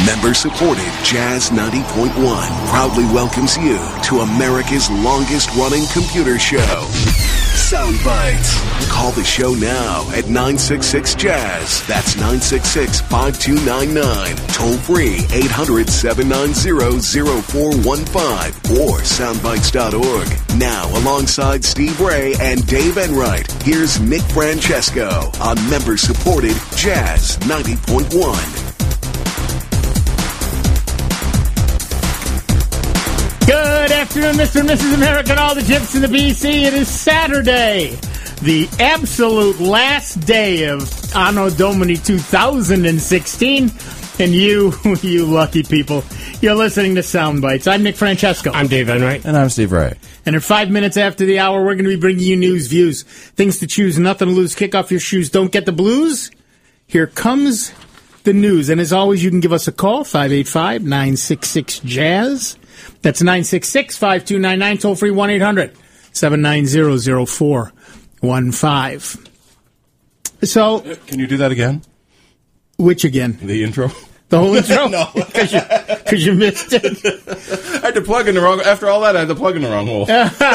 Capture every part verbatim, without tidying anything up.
Member-supported Jazz ninety point one proudly welcomes you to America's longest-running computer show, Sound Bites. Call the show now at nine six six Jazz. That's nine six six, five two nine nine. Toll free eight hundred, seven nine zero, zero four one five or soundbites dot org. Now, alongside Steve Ray and Dave Enright, here's Nick Francesco on member-supported Jazz ninety point one. Good afternoon, Mister and Missus America and all the gyps in the B C. It is Saturday, the absolute last day of Anno Domini two thousand sixteen. And you, you lucky people, you're listening to Sound Bites. I'm Nick Francesco. I'm Dave Enright. And I'm Steve Ray. And in five minutes after the hour, we're going to be bringing you news, views, things to choose, nothing to lose. Kick off your shoes. Don't get the blues. Here comes the news. And as always, you can give us a call, five eight five, nine six six, Jazz. That's nine six six, five two nine nine, toll free one eight hundred, seven nine zero, zero four one five. So, can you do that again? Which again? The intro? The whole intro? No. Because you, you missed it. I had to plug in the wrong, after all that, I had to plug in the wrong hole.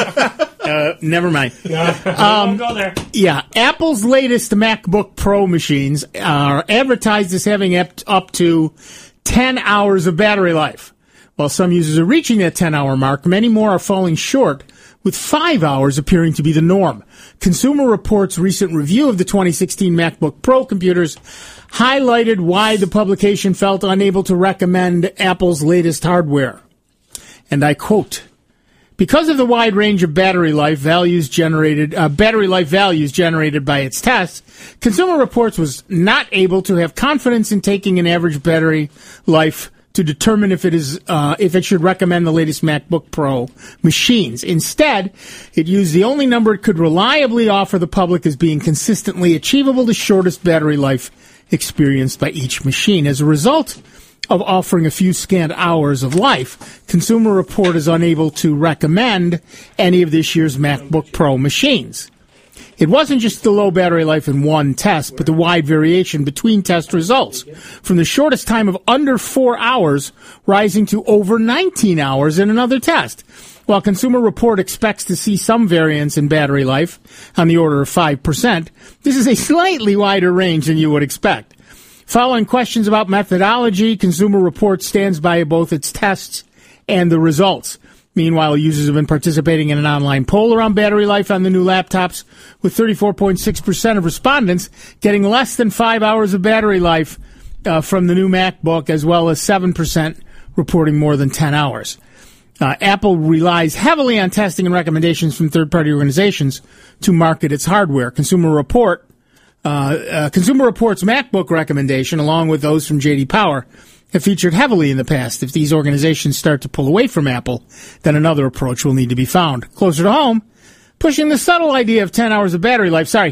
uh, never mind. No, um, don't go there. Yeah, Apple's latest MacBook Pro machines are advertised as having up to ten hours of battery life. While some users are reaching that ten-hour mark, many more are falling short, with five hours appearing to be the norm. Consumer Reports' recent review of the twenty sixteen MacBook Pro computers highlighted why the publication felt unable to recommend Apple's latest hardware. And I quote, "Because of the wide range of battery life values generated, uh, battery life values generated by its tests, Consumer Reports was not able to have confidence in taking an average battery life to determine if it is uh, if it should recommend the latest MacBook Pro machines. Instead, it used the only number it could reliably offer the public as being consistently achievable, the shortest battery life experienced by each machine. As a result of offering a few scant hours of life, Consumer Report is unable to recommend any of this year's MacBook Pro machines. It wasn't just the low battery life in one test, but the wide variation between test results, from the shortest time of under four hours rising to over nineteen hours in another test. While Consumer Report expects to see some variance in battery life on the order of five percent, this is a slightly wider range than you would expect. Following questions about methodology, Consumer Report stands by both its tests and the results. Meanwhile, users have been participating in an online poll around battery life on the new laptops, with thirty-four point six percent of respondents getting less than five hours of battery life uh, from the new MacBook, as well as seven percent reporting more than ten hours. Uh, Apple relies heavily on testing and recommendations from third-party organizations to market its hardware. Consumer Report, uh, uh, Consumer Report's MacBook recommendation, along with those from J D Power, have featured heavily in the past. If these organizations start to pull away from Apple, then another approach will need to be found. Closer to home, pushing the subtle idea of ten hours of battery life, sorry,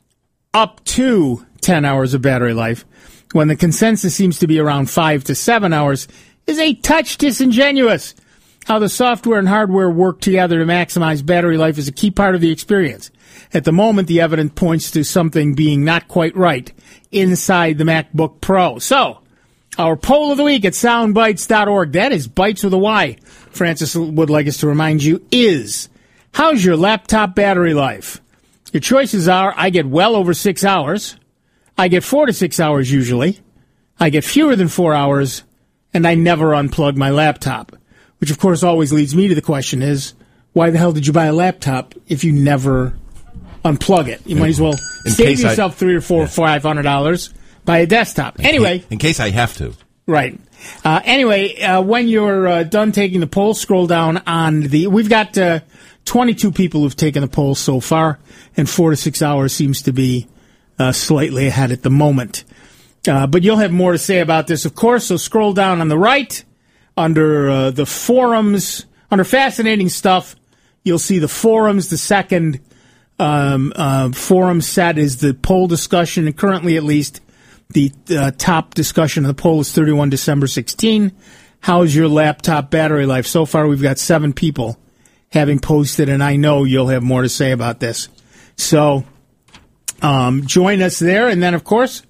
up to ten hours of battery life, when the consensus seems to be around five to seven hours, is a touch disingenuous. How the software and hardware work together to maximize battery life is a key part of the experience. At the moment, the evidence points to something being not quite right inside the MacBook Pro. So, our poll of the week at soundbites dot org, that is Bites with a Y, Francis would like us to remind you, is, how's your laptop battery life? Your choices are, I get well over six hours, I get four to six hours usually, I get fewer than four hours, and I never unplug my laptop. Which, of course, always leads me to the question is, why the hell did you buy a laptop if you never unplug it? You might as well in save yourself I, three or four, yeah. five hundred dollars. Buy a desktop. In anyway. Case, in case I have to. Right. Uh, anyway, uh, when you're uh, done taking the poll, scroll down on the... We've got uh, twenty-two people who've taken the poll so far, and four to six hours seems to be uh, slightly ahead at the moment. Uh, but you'll have more to say about this, of course, so scroll down on the right under uh, the forums. Under fascinating stuff, you'll see the forums. The second um, uh, forum set is the poll discussion, and currently at least the uh, top discussion of the poll is thirty-first December sixteen. How's your laptop battery life? So far, we've got seven people having posted, and I know you'll have more to say about this. So um, join us there, and then, of course,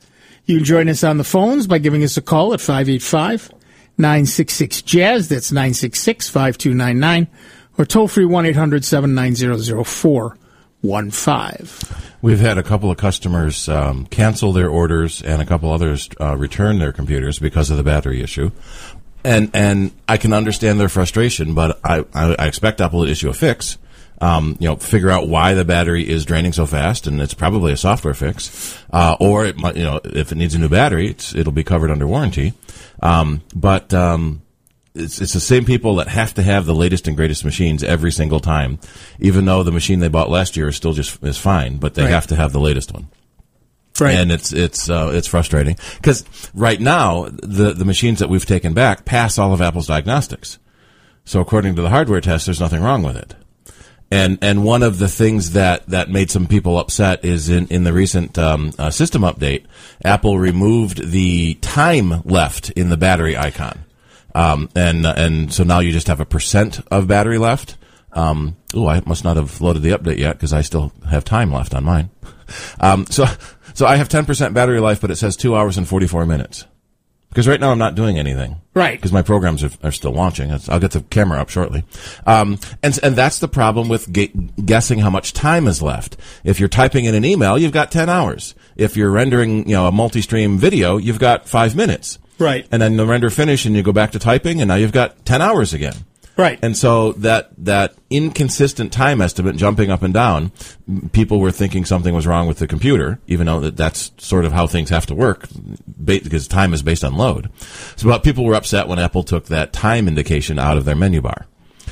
You can join us on the phones by giving us a call at five eight five, nine six six, jazz. That's nine six six, five two nine nine. Or toll free one eight hundred, seven nine zero, zero four one five. We've had a couple of customers um, cancel their orders and a couple others uh, return their computers because of the battery issue. And and I can understand their frustration, but I, I, I expect Apple to issue a fix. Um, you know, figure out why the battery is draining so fast, and it's probably a software fix. Uh, or it might, you know, if it needs a new battery, it's, it'll be covered under warranty. Um, but um, it's it's the same people that have to have the latest and greatest machines every single time, even though the machine they bought last year is still just is fine, but they right. have to have the latest one. Right. And it's it's uh, it's frustrating because right now the the machines that we've taken back pass all of Apple's diagnostics. So according to the hardware test, there's nothing wrong with it. And and one of the things that, that made some people upset is in, in the recent um, uh, system update, Apple removed the time left in the battery icon. Um, and uh, and so now you just have a percent of battery left. Um, oh, I must not have loaded the update yet because I still have time left on mine. Um, so so I have ten percent battery life, but it says two hours and forty-four minutes. Because right now I'm not doing anything. Right. Because my programs are, are still launching. It's, I'll get the camera up shortly. Um, and, and that's the problem with ga- guessing how much time is left. If you're typing in an email, you've got ten hours. If you're rendering, you know, a multi-stream video, you've got five minutes. Right. And then the render finish and you go back to typing and now you've got ten hours again. Right. And so that that inconsistent time estimate jumping up and down, people were thinking something was wrong with the computer, even though that that's sort of how things have to work, because time is based on load. So but people were upset when Apple took that time indication out of their menu bar.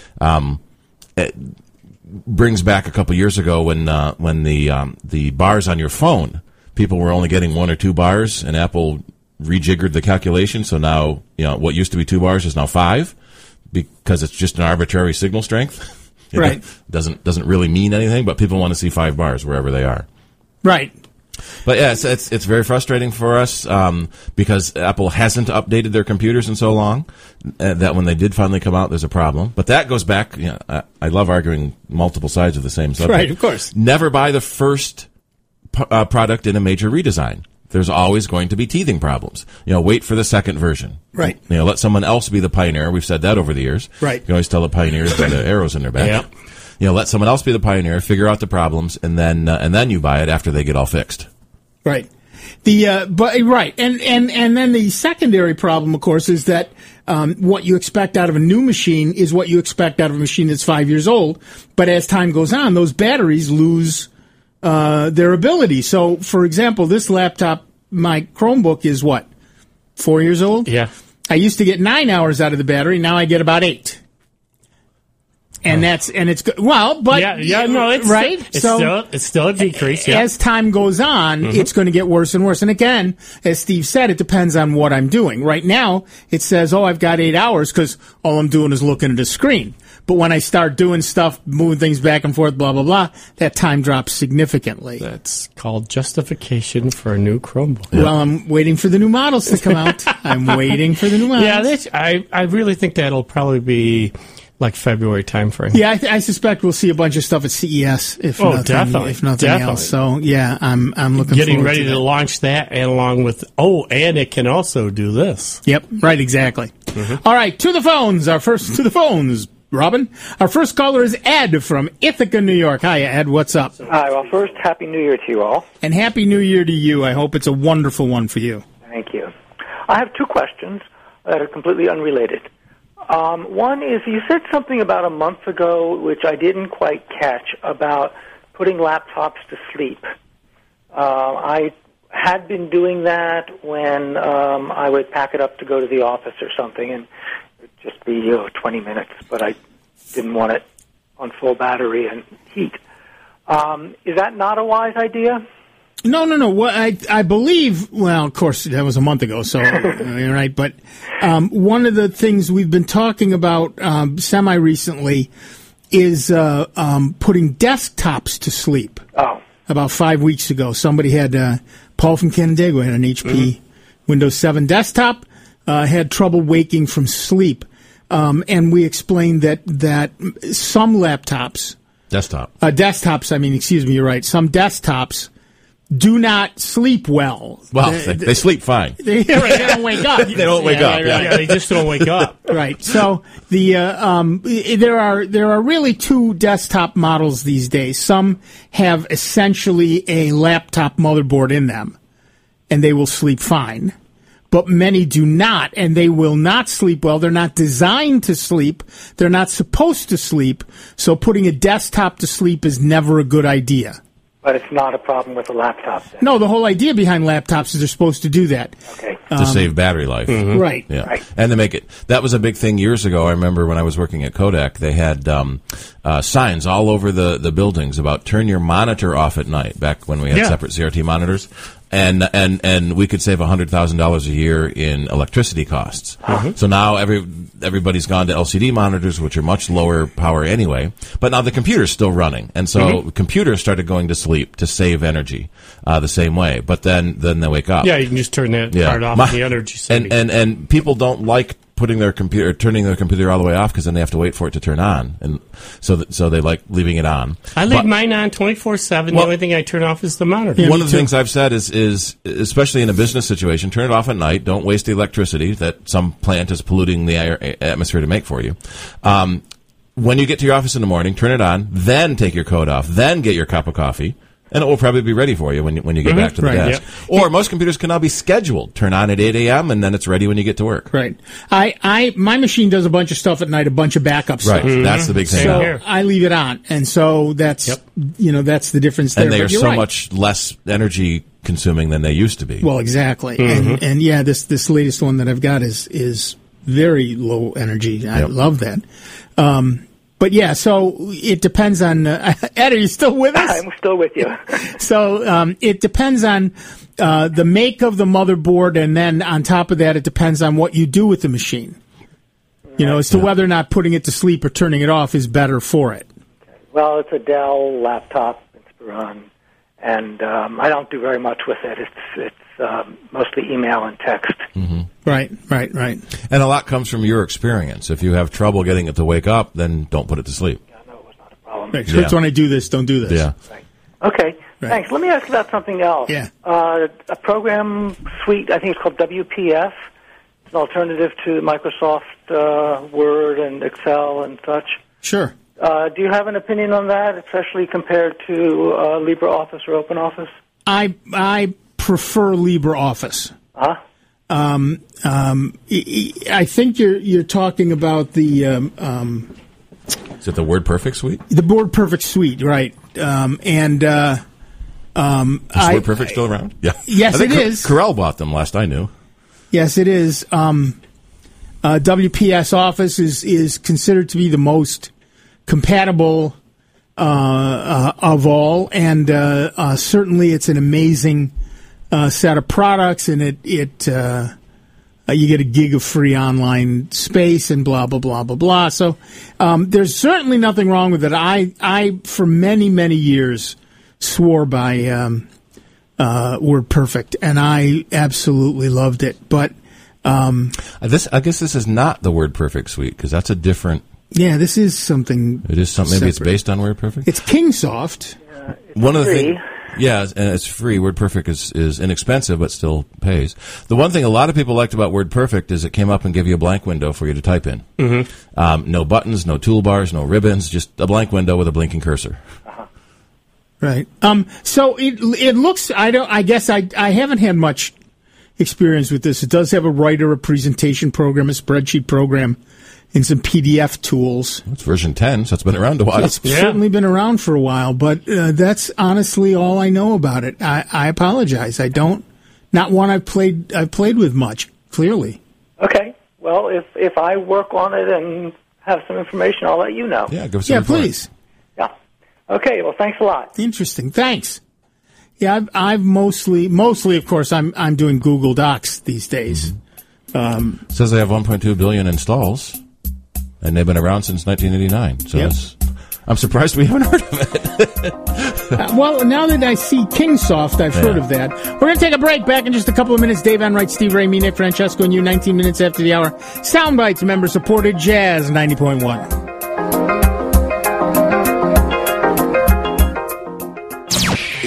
Um, it brings back a couple years ago when uh, when the um, the bars on your phone, people were only getting one or two bars, and Apple rejiggered the calculation. So now, you know, what used to be two bars is now five. Because it's just an arbitrary signal strength. It right. doesn't doesn't really mean anything, but people want to see five bars wherever they are. Right. But yeah, it's it's, it's very frustrating for us um, because Apple hasn't updated their computers in so long uh, that when they did finally come out, there's a problem. But that goes back. You know, I, I love arguing multiple sides of the same subject. Right, of course. Never buy the first p- uh, product in a major redesign. There's always going to be teething problems. You know, wait for the second version. Right. You know, let someone else be the pioneer. We've said that over the years. Right. You can always tell the pioneers with the arrows in their back. Yeah. You know, let someone else be the pioneer, figure out the problems, and then uh, and then you buy it after they get all fixed. Right. The uh, but right, and and and then the secondary problem, of course, is that um, what you expect out of a new machine is what you expect out of a machine that's five years old. But as time goes on, those batteries lose uh, their ability. So, for example, this laptop, my Chromebook, is what, four years old? Yeah. I used to get nine hours out of the battery. Now I get about eight. And oh. that's and it's good. Well, but yeah, yeah, no, it's right. It's so still it's still a decrease. Yeah. As time goes on, mm-hmm. it's going to get worse and worse. And again, as Steve said, it depends on what I'm doing. Right now, it says, "Oh, I've got eight hours because all I'm doing is looking at a screen." But when I start doing stuff, moving things back and forth, blah blah blah, that time drops significantly. That's called justification for a new Chromebook. Well, I'm waiting for the new models to come out. I'm waiting for the new models. Yeah, that's, I I really think that'll probably be like February timeframe. Yeah, I, th- I suspect we'll see a bunch of stuff at C E S. If oh, nothing, definitely, if nothing definitely. else. So yeah, I'm I'm looking getting forward ready to, to, that. launch that, and along with oh, and it can also do this. Yep, right, exactly. Mm-hmm. All right, to the phones. Our first to the phones. Robin, our first caller is Ed from Ithaca, New York. Hi, Ed. What's up? Hi. Well, first, Happy New Year to you all. And Happy New Year to you. I hope it's a wonderful one for you. Thank you. I have two questions that are completely unrelated. Um, one is, you said something about a month ago, which I didn't quite catch, about putting laptops to sleep. Uh, I had been doing that when um, I would pack it up to go to the office or something, and it would just be you know, twenty minutes, but I didn't want it on full battery and heat. Um, is that not a wise idea? No, no, no. What I I believe. Well, of course, that was a month ago. So, right. But um, one of the things we've been talking about um, semi recently is uh, um, putting desktops to sleep. Oh, about five weeks ago, somebody had uh, Paul from Canandaigua had an H P mm-hmm. Windows seven desktop. Uh, had trouble waking from sleep, um, and we explained that that some laptops, desktop, uh, desktops. I mean, excuse me. You're right. Some desktops. do not sleep well. Well, they, they, they sleep fine. They, they don't wake up. They don't wake yeah, up. Right, Yeah. right. Yeah, they just don't wake up. Right. So the uh, um, there are there are really two desktop models these days. Some have essentially a laptop motherboard in them, and they will sleep fine. But many do not, and they will not sleep well. They're not designed to sleep. They're not supposed to sleep. So putting a desktop to sleep is never a good idea. But it's not a problem with a laptop then. No, the whole idea behind laptops is they're supposed to do that. Okay. To save battery life. Right. Yeah. Right. And to make it, that was a big thing years ago. I remember when I was working at Kodak, they had um, uh, signs all over the, the buildings about turn your monitor off at night, back when we had Yeah. separate C R T monitors. And, and, and we could save one hundred thousand dollars a year in electricity costs. So now every, everybody's gone to L C D monitors, which are much lower power anyway. But now the computer's still running. And so Mm-hmm. computers started going to sleep to save energy uh, the same way. But then, then they wake up. Yeah, you can just turn that Yeah. part off My- the energy saving. And, and and people don't like putting their computer, turning their computer all the way off because then they have to wait for it to turn on, and so that, so they like leaving it on. I leave But mine on twenty-four seven. Well- The only thing I turn off is the monitor. Yeah, one me of the too. things I've said is is especially in a business situation, turn it off at night. Don't waste the electricity that some plant is polluting the air, atmosphere to make for you. Um, when you get to your office in the morning, turn it on, then take your coat off, then get your cup of coffee. And it will probably be ready for you when you, when you get back to the Right, desk. Or most computers can now be scheduled. Turn on at eight a.m. and then it's ready when you get to work. Right. I, I my machine does a bunch of stuff at night, a bunch of backup Right. stuff. That's the big thing. Same now. here. I leave it on, and so that's Yep. you know that's the difference there. And they But are you're so right. much less energy consuming than they used to be. Well, exactly, Mm-hmm. and and yeah, this this latest one that I've got is is very low energy. I Yep. love that. Um, but yeah, so it depends on uh, Ed. Are you still with us? I'm still with you. So um, it depends on uh, the make of the motherboard, and then on top of that, it depends on what you do with the machine. You know, as to whether or not putting it to sleep or turning it off is better for it. Well, it's a Dell laptop, Inspiron, and um, I don't do very much with it. It's it's um, mostly email and text. Right, right, right. And a lot comes from your experience. If you have trouble getting it to wake up, then don't put it to sleep. I know it was not a problem. Right. So it's Yeah. when I do this, don't do this. Yeah. Okay, Right. thanks. Let me ask about something else. Yeah. Uh, a program suite, I think it's called W P S. It's an alternative to Microsoft uh, Word and Excel and such. Sure. Uh, do you have an opinion on that, especially compared to uh, LibreOffice or OpenOffice? I I prefer LibreOffice. Huh? Um, um, I I think you're you're talking about the um, um, Is it the WordPerfect suite? the Board Perfect suite, right? Um, and uh, um, Is I, WordPerfect still around? Yeah. Yes, I think it Cor- is. Corel bought them last I knew. yes, it is. Um, uh, W P S Office is is considered to be the most compatible uh, uh, of all, and uh, uh, certainly it's an amazing uh, set of products, and it it uh, uh, you get a gig of free online space and blah blah blah blah blah. So um, there's certainly nothing wrong with it. I I for many many years swore by um, uh, WordPerfect, and I absolutely loved it. But um, Uh, This, I guess this is not the WordPerfect suite because that's a different. yeah, this is something. It is something. Maybe it's separate. based on WordPerfect. It's Kingsoft. One of the free. things, yeah, and it's free. WordPerfect is, is inexpensive, but still pays. The one thing a lot of people liked about WordPerfect is it came up and gave you a blank window for you to type in. Mm-hmm. Um, no buttons, no toolbars, no ribbons, just a blank window with a blinking cursor. Right. Um. So it it looks. I don't. I guess I I haven't had much experience with this. It does have a writer, a presentation program, a spreadsheet program, and some P D F tools. It's version ten, so it's been around a while. It's Yeah. certainly been around for a while, but uh, that's honestly all I know about it. I, I apologize. I don't. Not one I've played. I've played with much. Clearly. Okay. Well, if if I work on it and have some information, I'll let you know. Yeah, give us a Yeah. report. Please. Yeah. Okay. Well, thanks a lot. Interesting. Thanks. Yeah, I've, I've mostly, mostly, of course, I'm I'm doing Google Docs these days. Um, It says they have one point two billion installs, and they've been around since nineteen eighty-nine. So Yep. it's, I'm surprised we haven't heard of it. uh, well, now that I see Kingsoft, I've heard Yeah. of that. We're going to take a break. Back in just a couple of minutes. Dave Enright, Steve Ray, me, Nick Francesco, and you. nineteen minutes after the hour. Soundbites, member-supported Jazz ninety point one.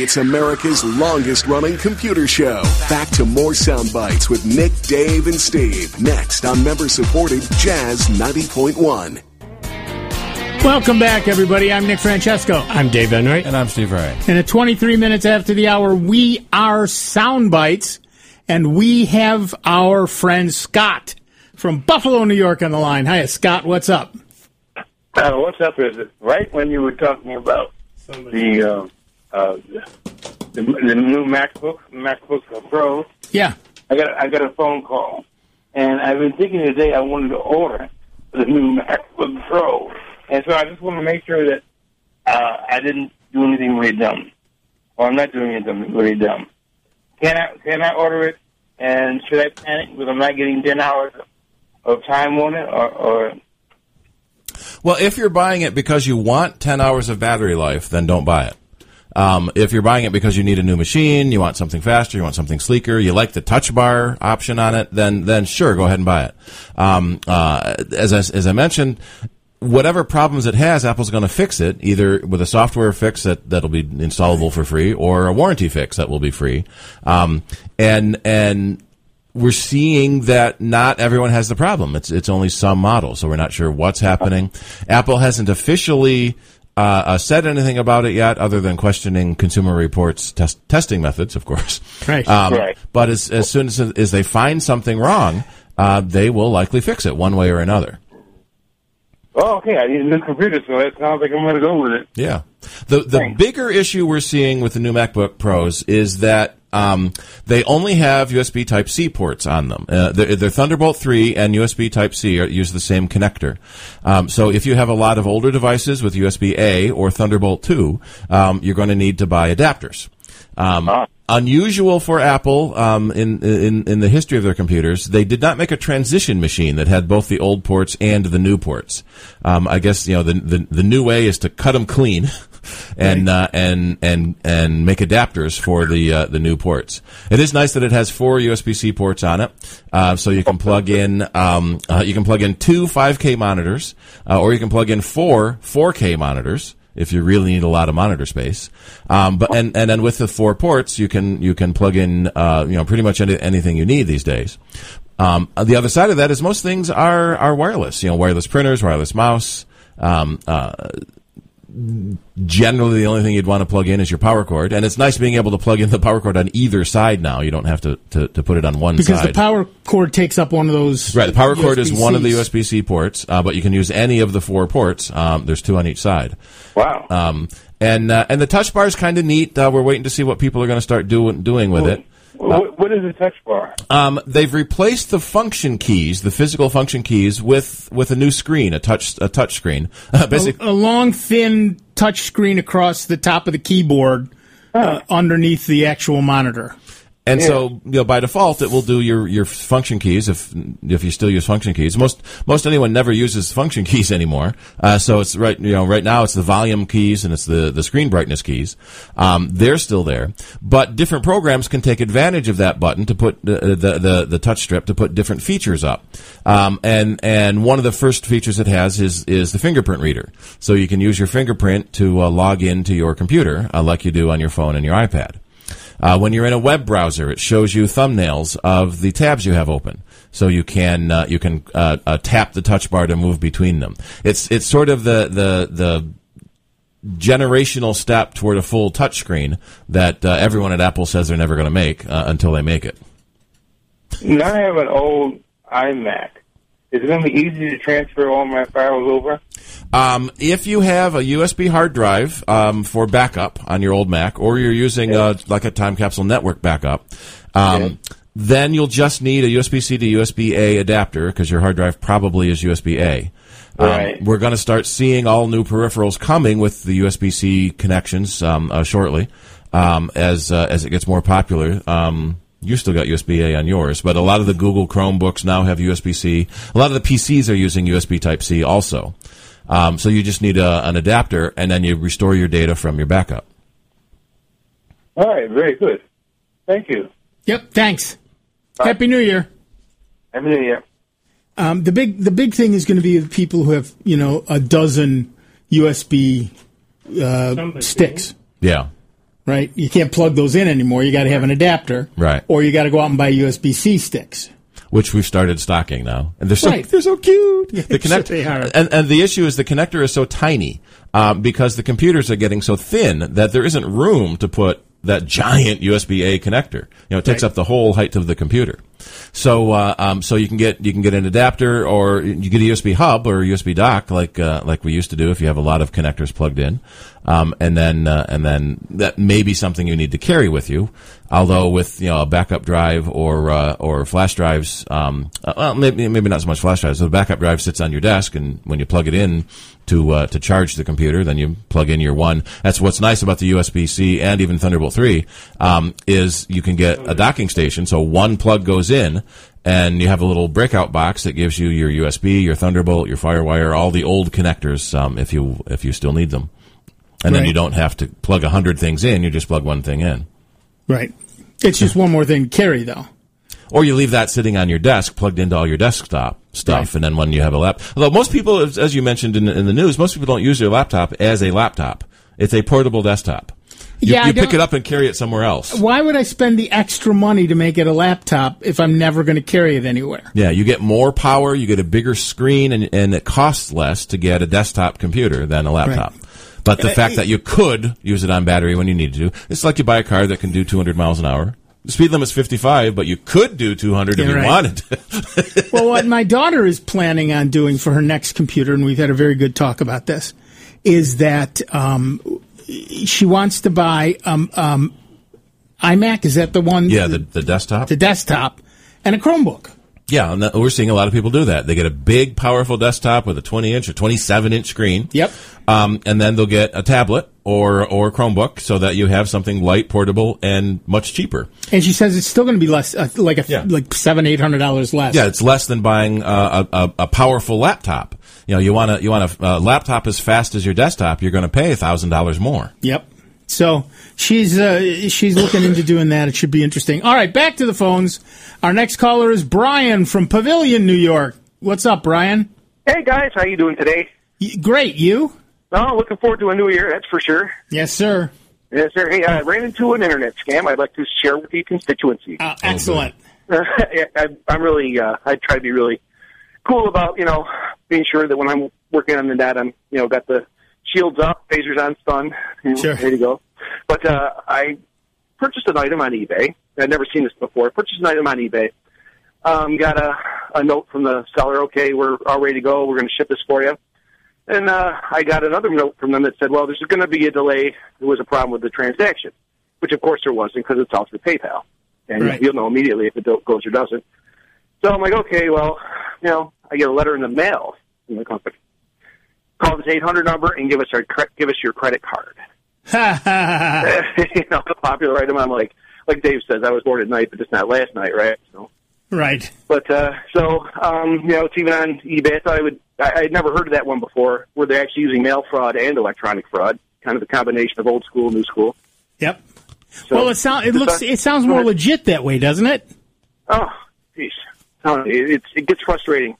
It's America's longest-running computer show. Back to more sound bites with Nick, Dave, and Steve. Next on member-supported Jazz ninety point one. Welcome back, everybody. I'm Nick Francesco. I'm Dave Enright. And I'm Steve Ray. And at twenty-three minutes after the hour, we are Sound Bites, and we have our friend Scott from Buffalo, New York on the line. Hiya, Scott. What's up? Uh, what's up is it right when you were talking about the uh, uh, the, the new MacBook, MacBook Pro. Yeah. I got I got a phone call, and I've been thinking today I wanted to order the new MacBook Pro, and so I just want to make sure that uh, I didn't do anything really dumb, or I'm not doing anything really dumb. Can I can I order it? And should I panic because I'm not getting ten hours of time on it, or? or Well, if you're buying it because you want ten hours of battery life, then don't buy it. Um, if you're buying it because you need a new machine, you want something faster, you want something sleeker, you like the touch bar option on it, then then sure, go ahead and buy it. Um, uh, as I, as I mentioned, whatever problems it has, Apple's going to fix it, either with a software fix that, that'll be installable for free or a warranty fix that will be free. Um, and and we're seeing that not everyone has the problem. It's it's only some models, so we're not sure what's happening. Apple hasn't officially uh, uh, said anything about it yet, other than questioning Consumer Reports test, testing methods, of course. Right. Um, right. But as, as soon as, as they find something wrong, uh, they will likely fix it one way or another. Oh, okay. I need a new computer, so it sounds like I'm going to go with it. Yeah. The the Thanks. bigger issue we're seeing with the new MacBook Pros is that um, they only have U S B Type-C ports on them. Uh, they're, they're Thunderbolt three and U S B Type-C are, use the same connector. Um, so if you have a lot of older devices with U S B A or Thunderbolt two, um, you're going to need to buy adapters. Um, Ah. Unusual for Apple um, in, in in the history of their computers, they did not make a transition machine that had both the old ports and the new ports. Um, I guess you know the, the the new way is to cut them clean, and uh, and and and make adapters for the uh, the new ports. It is nice that it has four U S B C ports on it, uh, so you can plug in um, uh, you can plug in two five K monitors, uh, or you can plug in four four K monitors if you really need a lot of monitor space. Um, but and, and then with the four ports, you can you can plug in uh, you know pretty much any, anything you need these days. Um, the other side of that is most things are are wireless. You know, wireless printers, wireless mouse. Um, uh, Generally, the only thing you'd want to plug in is your power cord, and it's nice being able to plug in the power cord on either side now. You don't have to, to, to put it on one Because side. the power cord takes up one of those. Right, the power cord is one of the U U S S B C ports, uh, but you can use any of the four ports. Um, there's two on each side. Wow. Um, and uh, and the touch bar is kind of neat. Uh, we're waiting to see what people are going to start doing doing with it. What, what is a touch bar? Um, they've replaced the function keys, the physical function keys, with with a new screen, a touch a touch screen. Uh, basically, A, a long, thin touch screen across the top of the keyboard uh, underneath the actual monitor. and so you know by default it will do your, your function keys if if you still use function keys. Most most anyone never uses function keys anymore. Uh, so it's right you know right now it's the volume keys and it's the, the screen brightness keys. Um, they're still there, but different programs can take advantage of that button to put the the, the, the touch strip to put different features up. Um, and and one of the first features it has is is the fingerprint reader. So you can use your fingerprint to uh, log into your computer uh, like you do on your phone and your iPad. Uh, when you're in a web browser, it shows you thumbnails of the tabs you have open, so you can uh, you can uh, uh, tap the touch bar to move between them. It's it's sort of the the the generational step toward a full touchscreen that uh, everyone at Apple says they're never going to make uh, until they make it. Now I have an old iMac. Is it going to be easy to transfer all my files over? Um, if you have a U S B hard drive um, for backup on your old Mac, or you're using uh, like a Time Capsule Network backup, um, Yeah. then you'll just need a U S B C to U S B A adapter because your hard drive probably is U S B A. Um, Right. we're going to start seeing all new peripherals coming with the U S B C connections um, uh, shortly um, as uh, as it gets more popular. Um, You still got U S B A on yours, but a lot of the Google Chromebooks now have U S B C. A lot of the P Cs are using U S B Type-C also. Um, so you just need a, an adapter, and then you restore your data from your backup. All right, very good. Thank you. Yep, thanks. Happy New Year. Happy New Year. Um, the big the big thing is going to be the people who have, you know, a dozen U S B uh, sticks. Yeah. right? You can't plug those in anymore. You got to have an adapter, Right. Or you got to go out and buy U S B C sticks. Which we've started stocking now, and they're so Right. they're so cute. The Sure they are. and and the issue is the connector is so tiny um, because the computers are getting so thin that there isn't room to put that giant U S B A connector. You know, it takes Right. up the whole height of the computer. So uh, um, so you can get you can get an adapter, or you get a U S B hub or a U S B dock like uh, like we used to do if you have a lot of connectors plugged in, um, and then uh, and then that may be something you need to carry with you. Although with you know a backup drive or uh, or flash drives, um, uh, well maybe maybe not so much flash drives. So the backup drive sits on your desk, and when you plug it in to uh, to charge the computer, then you plug in your one. That's what's nice about the U S B C and even Thunderbolt three um, is you can get a docking station. So one plug goes in, and you have a little breakout box that gives you your U S B, your Thunderbolt, your FireWire, all the old connectors um, if you if you still need them. And then Right. you don't have to plug a hundred things in; you just plug one thing in. Right. It's just one more thing to carry, though. Or you leave that sitting on your desk, plugged into all your desktop stuff, Right. and then when you have a lap. Although most people, as as you mentioned in, in the news, most people don't use their laptop as a laptop. It's a portable desktop. You, Yeah, I you pick don't- it up and carry it somewhere else. Why would I spend the extra money to make it a laptop if I'm never going to carry it anywhere? Yeah, you get more power, you get a bigger screen, and, and it costs less to get a desktop computer than a laptop. But the Uh, fact that you could use it on battery when you need to, it's like you buy a car that can do two hundred miles an hour. The speed limit's fifty-five, but you could do two hundred if Yeah, you right. wanted to. Well, what my daughter is planning on doing for her next computer, and we've had a very good talk about this, is that um, she wants to buy um, um, iMac. Is that the one? Yeah, the, the desktop. the desktop and a Chromebook. Yeah, and that, we're seeing a lot of people do that. They get a big, powerful desktop with a twenty-inch or twenty-seven inch screen. Yep. Um, and then they'll get a tablet or or Chromebook so that you have something light, portable, and much cheaper. And she says it's still going to be less, uh, like a Yeah. like seven, eight hundred dollars less. Yeah, it's less than buying uh, a, a, a powerful laptop. You know, you want to you want a uh, laptop as fast as your desktop, you're going to pay a thousand dollars more. Yep. So she's uh, she's looking into doing that. It should be interesting. All right, back to the phones. Our next caller is Brian from Pavilion, New York. What's up, Brian? Hey guys, how you doing today? Y- Great, you? Oh, looking forward to a new year, that's for sure. Yes, sir. Yes, sir. Hey, I ran into an internet scam. I'd like to share with the constituency. Uh, excellent. I, I'm really, uh, I try to be really cool about, you know, being sure that when I'm working on the net, I'm, you know, got the shields up, phasers on, stun, you know, Sure. ready to go. But uh, I purchased an item on eBay. I'd never seen this before. Purchased an item on eBay. Um, got a, a note from the seller, okay, we're all ready to go. We're going to ship this for you. And uh, I got another note from them that said, well, there's going to be a delay. There was a problem with the transaction, which, of course, there wasn't because it's all through PayPal. And Right. you'll know immediately if it do- goes or doesn't. So I'm like, okay, well, you know, I get a letter in the mail from the company. Call this eight hundred number and give us our cre- give us your credit card. Ha ha. You know, the popular item. I'm like, like Dave says, I was born at night, but just not last night, right? So, Right. but uh, so um, you know, it's even on eBay. I thought I would. I I'd never heard of that one before, where they're actually using mail fraud and electronic fraud, kind of a combination of old school, new school. Yep. So, Well, it sounds it just looks thought- it sounds Go more ahead. legit that way, doesn't it? Oh, geez, Oh, it, it's it gets frustrating.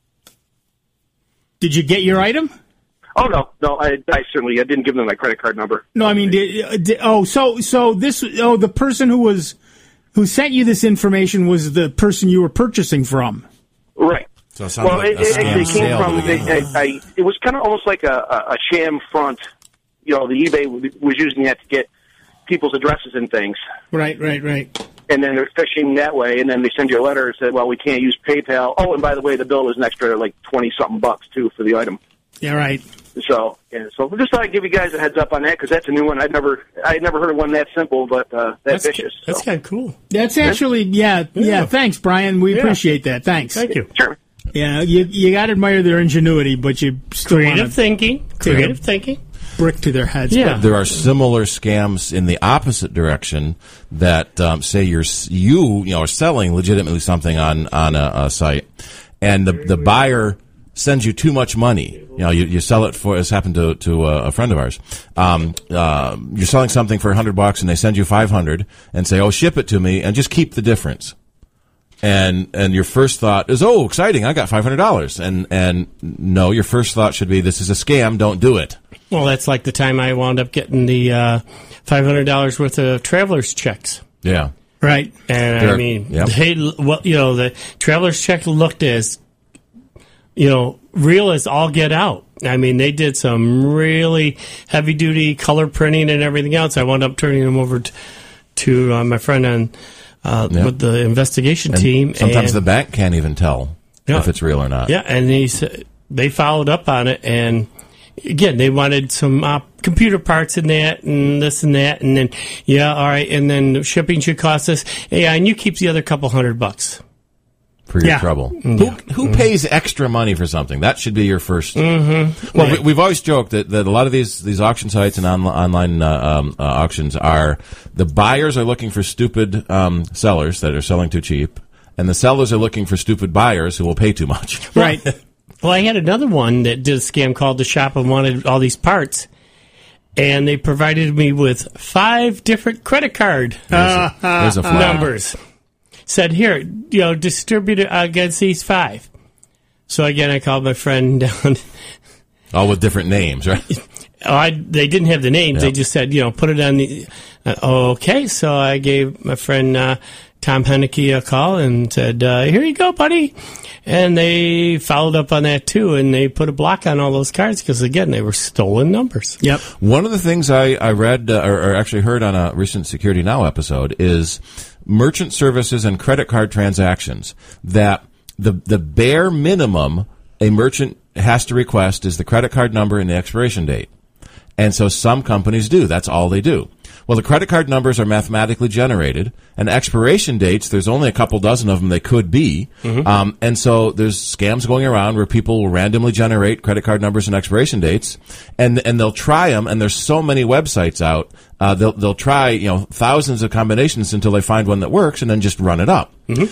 Did you get your item? Oh no, no, I, I certainly I didn't give them my credit card number. No, I mean, did, uh, did, oh, so so this oh the person who was who sent you this information was the person you were purchasing from. Right. So it sounds Well, like it, a it, scam it came sale from. to begin They, with. I, I, it was kind of almost like a, a, a sham front. You know, the eBay was using that to get people's addresses and things, Right, right, right. and then they're phishing that way. And then they send you a letter and said, "Well, we can't use PayPal." Oh, and by the way, the bill was an extra like twenty something bucks too for the item. Yeah, right. So, yeah, so just thought I'd give you guys a heads up on that because that's a new one. I'd never, I'd never heard of one that simple, but uh, that That's, vicious. that's so. kind of cool. That's actually yeah, yeah. Yeah. Thanks, Brian. We Yeah. appreciate that. Thanks. Thank you. Sure. Yeah, you you got to admire their ingenuity, but you still want Creative to thinking. Creative thinking. brick to their heads. Yeah. There are similar scams in the opposite direction that um, say you're s- you you know are selling legitimately something on on a, a site, and the the buyer sends you too much money. You know, you, you sell it for. This happened to to a, a friend of ours. Um, uh, you're selling something for a hundred bucks, and they send you five hundred, and say, "Oh, ship it to me, and just keep the difference." And and your first thought is, "Oh, exciting! I got five hundred dollars." And and no, your first thought should be, "This is a scam. Don't do it." Well, that's like the time I wound up getting the uh, five hundred dollars worth of traveler's checks. Yeah. Right. And They're- I mean, yep. they, well, you know, the traveler's check looked as, you know, real as all get out. I mean, they did some really heavy duty color printing and everything else. I wound up turning them over to, to uh, my friend on uh, Yep. with the investigation And team. sometimes and, the bank can't even tell Yeah. if it's real or not. yeah, and they s- they followed up on it, and again, they wanted some uh, computer parts in that, and this and that, and then yeah, all right, and then shipping should cost us. Yeah, and you keep the other couple hundred bucks. For your Yeah. trouble. Who, who pays extra money for something? That should be your 1st Mm-hmm. Well, Right. we, we've always joked that, that a lot of these, these auction sites and on, online uh, um, uh, auctions are the buyers are looking for stupid um, sellers that are selling too cheap, and the sellers are looking for stupid buyers who will pay too much. Right. Well, I had another one that did a scam called the shop and wanted all these parts, and they provided me with five different credit card There's a, there's a flag. numbers. Said, here, you know, distribute it against these five. So again, I called my friend down. All with different names, right? Oh, I, they didn't have the names. They Yep. just said, you know, put it on the. Uh, okay, so I gave my friend uh, Tom Henneke a call and said, uh, here you go, buddy. And they followed up on that too, and they put a block on all those cards because, again, they were stolen numbers. Yep. One of the things I, I read uh, or, or actually heard on a recent Security Now episode is merchant services and credit card transactions, that the the bare minimum a merchant has to request is the credit card number and the expiration date. And so some companies do. That's all they do. Well, the credit card numbers are mathematically generated, and expiration dates, there's only a couple dozen of them they could be. Mm-hmm. Um, and so there's scams going around where people will randomly generate credit card numbers and expiration dates, and and they'll try them, and there's so many websites out, uh, they'll they'll try, you know, thousands of combinations until they find one that works, and then just run it up. Mm-hmm.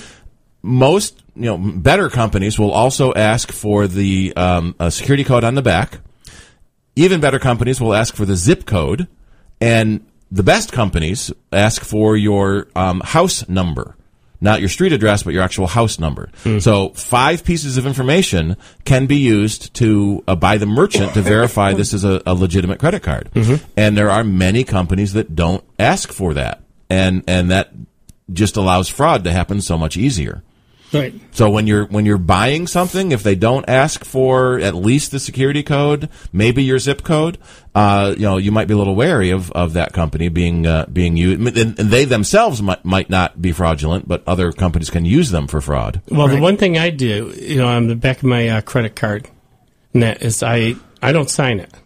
Most, you know, better companies will also ask for the um, a security code on the back. Even better companies will ask for the zip code, and the best companies ask for your um, house number, not your street address, but your actual house number. Mm. So five pieces of information can be used to uh, by the merchant to verify this is a, a legitimate credit card. Mm-hmm. And there are many companies that don't ask for that, and and that just allows fraud to happen so much easier. Right. So when you're when you're buying something, if they don't ask for at least the security code, maybe your zip code, uh, you know, you might be a little wary of, of that company being uh, being used. And, and they themselves might might not be fraudulent, but other companies can use them for fraud. Well, Right. the one thing I do, you know, on the back of my uh, credit card, and that is I I don't sign it.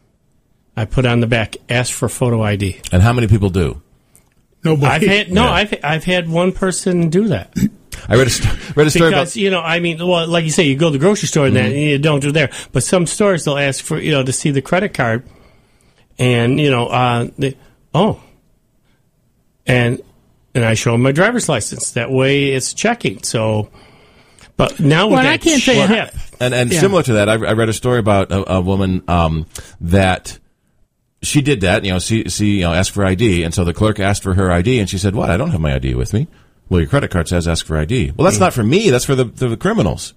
I put on the back, ask for photo I D. And how many people do? Nobody. I've had no, Yeah. I've I've had one person do that. I read a st- read a story Because, about. you know, I mean, well, like you say, you go to the grocery store and Mm-hmm. that, and you don't do there. But some stores, they'll ask for, you know, to see the credit card. And, you know, uh, they, oh. And and I show them my driver's license. That way it's checking. So, but now with Well, that I can't say it chip, And and Yeah. similar to that, I, I read a story about a, a woman um, that she did that. You know, see, see, you know, ask for I D, and so the clerk asked for her I D, and she said, "What? I don't have my I D with me." Well, your credit card says ask for I D. Well, that's not for me. That's for the the criminals.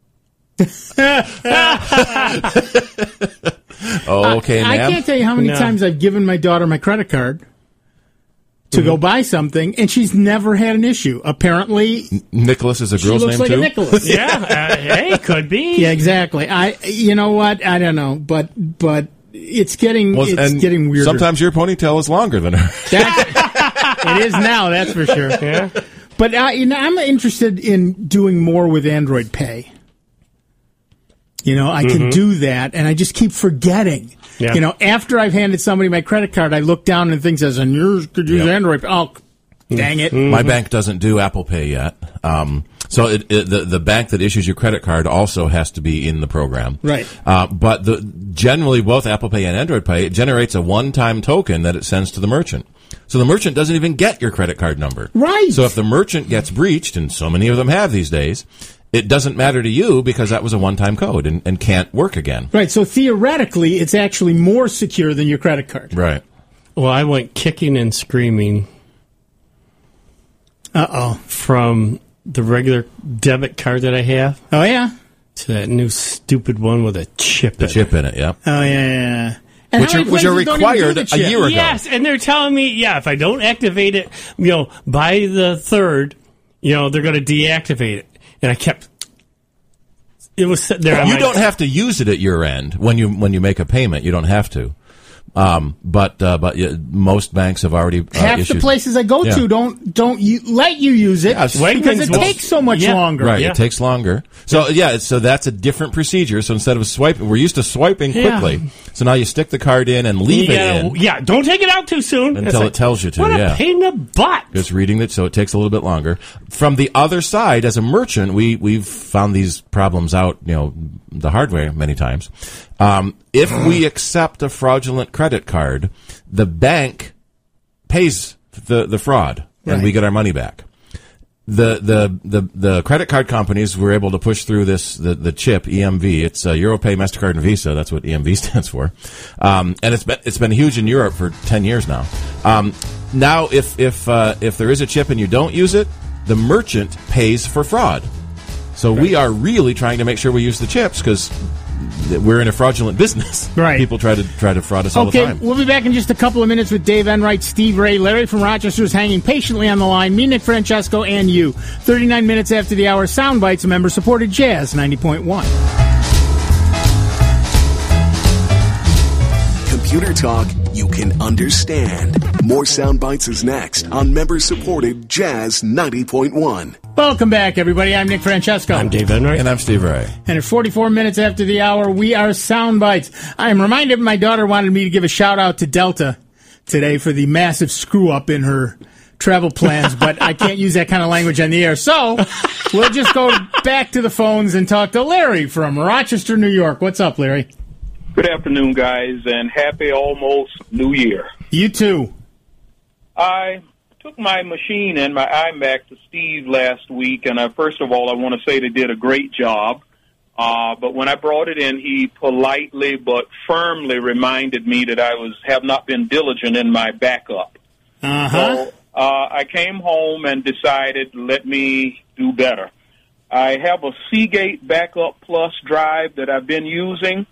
Okay, I ma'am. can't tell you how many No. times I've given my daughter my credit card to go buy something, and she's never had an issue. Apparently, Nicholas is a she girl's looks name like too. a Nicholas. yeah, uh, hey, could be. Yeah, exactly. I, you know what? I don't know, but but it's getting Well, it's and getting weirder. sometimes your ponytail is longer than her. That's, it is now. That's for sure. Yeah. But I, you know, I'm interested in doing more with Android Pay. You know, I can do that, and I just keep forgetting. Yeah. You know, after I've handed somebody my credit card, I look down and things says, "And yours could use Yep. Android Pay." Oh, dang it! My bank doesn't do Apple Pay yet. Um, so it, it, the the bank that issues your credit card also has to be in the program, Right. Uh, but the generally both Apple Pay and Android Pay, it generates a one-time token that it sends to the merchant. So the merchant doesn't even get your credit card number. Right. So if the merchant gets breached, and so many of them have these days, it doesn't matter to you because that was a one-time code and, and can't work again. Right. So theoretically, it's actually more secure than your credit card. Right. Well, I went kicking and screaming Uh oh. from the regular debit card that I have Oh yeah. to that new stupid one with a chip The in chip in it, yeah. Oh yeah. yeah, yeah. And which how are, many which are places don't even do required the a chip? year ago. Yes, and they're telling me, yeah, if I don't activate it, you know, by the third, you know, they're going to deactivate it. And I kept. It was sitting there. You my, don't have to use it at your end when you when you make a payment. You don't have to. Um, but uh, but uh, most banks have already uh, Half issued. the places I go Yeah. to don't don't you, let you use it Yeah, because Wegmans it will- takes so much yeah. longer. Right, Yeah. it takes longer. So yeah, so that's a different procedure. So instead of swiping, we're used to swiping Yeah. quickly. So now you stick the card in and leave yeah, it in yeah, don't take it out too soon. until It's it like, tells you to. What yeah. a pain in the butt. Just reading it, so it takes a little bit longer. From the other side, as a merchant, we we've found these problems out, you know, the hard way many times. Um, if we accept a fraudulent credit card, the bank pays the the fraud, and Right. we get our money back. The, the the the credit card companies were able to push through this the, the chip E M V. It's uh, Europay, Mastercard, and Visa. That's what E M V stands for, um, and it's been it's been huge in Europe for ten years now. Um, now, if if uh, if there is a chip and you don't use it, the merchant pays for fraud. So we are really trying to make sure we use the chips because we're in a fraudulent business. Right. People try to try to fraud us all the Okay, time. we'll be back in just a couple of minutes with Dave Enright, Steve Ray, Larry from Rochester is hanging patiently on the line, me, Nick Francesco, and you. thirty-nine minutes after the hour, Soundbites, a member-supported Jazz ninety point one. Computer talk you can understand. More sound bites is next on member-supported Jazz ninety point one. Welcome back, everybody. I'm Nick Francesco. I'm Dave Enright. And I'm Steve Ray. And at forty-four minutes after the hour, we are Soundbites. I am reminded my daughter wanted me to give a shout-out to Delta today for the massive screw-up in her travel plans, but I can't use that kind of language on the air. So we'll just go back to the phones and talk to Larry from Rochester, New York. What's up, Larry? Good afternoon, guys, and happy almost New Year. You too. I took my machine and my iMac to Steve last week, and I, first of all, I want to say they did a great job. Uh, but when I brought it in, he politely but firmly reminded me that I was have not been diligent in my backup. Uh-huh. So uh, I came home and decided, let me do better. I have a Seagate Backup Plus drive that I've been using.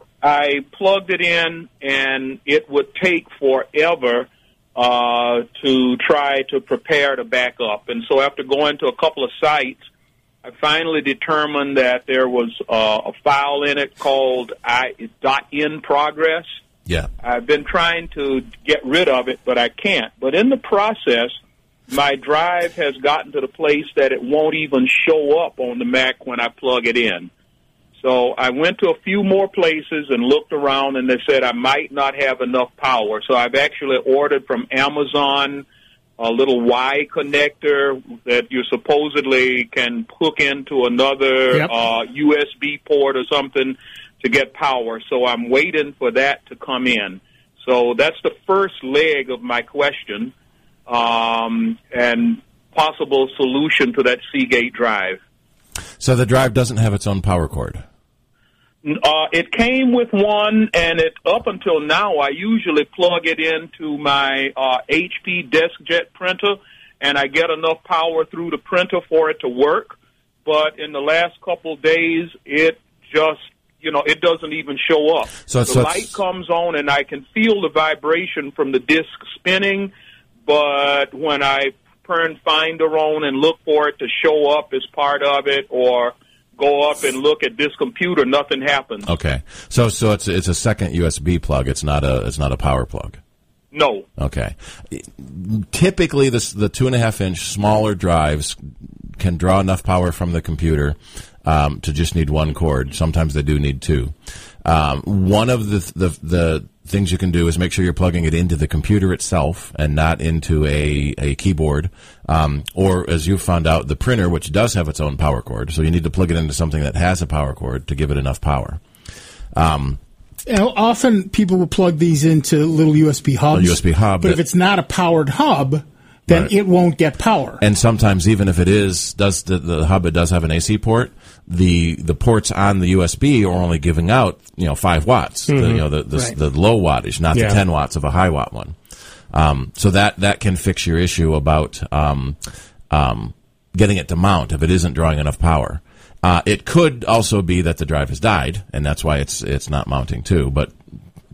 I plugged it in, and it would take forever uh, to try to prepare to back up. And so after going to a couple of sites, I finally determined that there was uh, a file in it called I, .in progress. Yeah. I've been trying to get rid of it, but I can't. But in the process, my drive has gotten to the place that it won't even show up on the Mac when I plug it in. So I went to a few more places and looked around, and they said I might not have enough power. So I've actually ordered from Amazon a little Y connector that you supposedly can hook into another Yep. uh, U S B port or something to get power. So I'm waiting for that to come in. So that's the first leg of my question um, and possible solution to that Seagate drive. So the drive doesn't have its own power cord. Uh, it came with one, and it up until now, I usually plug it into my uh, H P DeskJet printer, and I get enough power through the printer for it to work. But in the last couple of days, it just, you know, it doesn't even show up. So the it's- so light it's- comes on, and I can feel the vibration from the disk spinning, but when I turn Finder on and look for it to show up as part of it, or go up and look at this computer, nothing happens. Okay. So so it's it's a second U S B plug. It's not a it's not a power plug. No. Okay. Typically, this, the two and a half inch smaller drives can draw enough power from the computer um, to just need one cord. Sometimes they do need two. Um, one of the, the the things you can do is make sure you're plugging it into the computer itself and not into a, a keyboard. Um, or, as you found out, the printer, which does have its own power cord. So you need to plug it into something that has a power cord to give it enough power. Um, You know, often people will plug these into little U S B hubs. A U S B hub But that- if it's not a powered hub, then Right. it won't get power. And sometimes, even if it is, does the, the hub, it does have an A C port. The the ports on the U S B are only giving out, you know, five watts. The, you know, the the, Right. the low wattage, not Yeah. the ten watts of a high watt one. Um, so that that can fix your issue about um, um, getting it to mount if it isn't drawing enough power. Uh, it could also be that the drive has died, and that's why it's it's not mounting too. But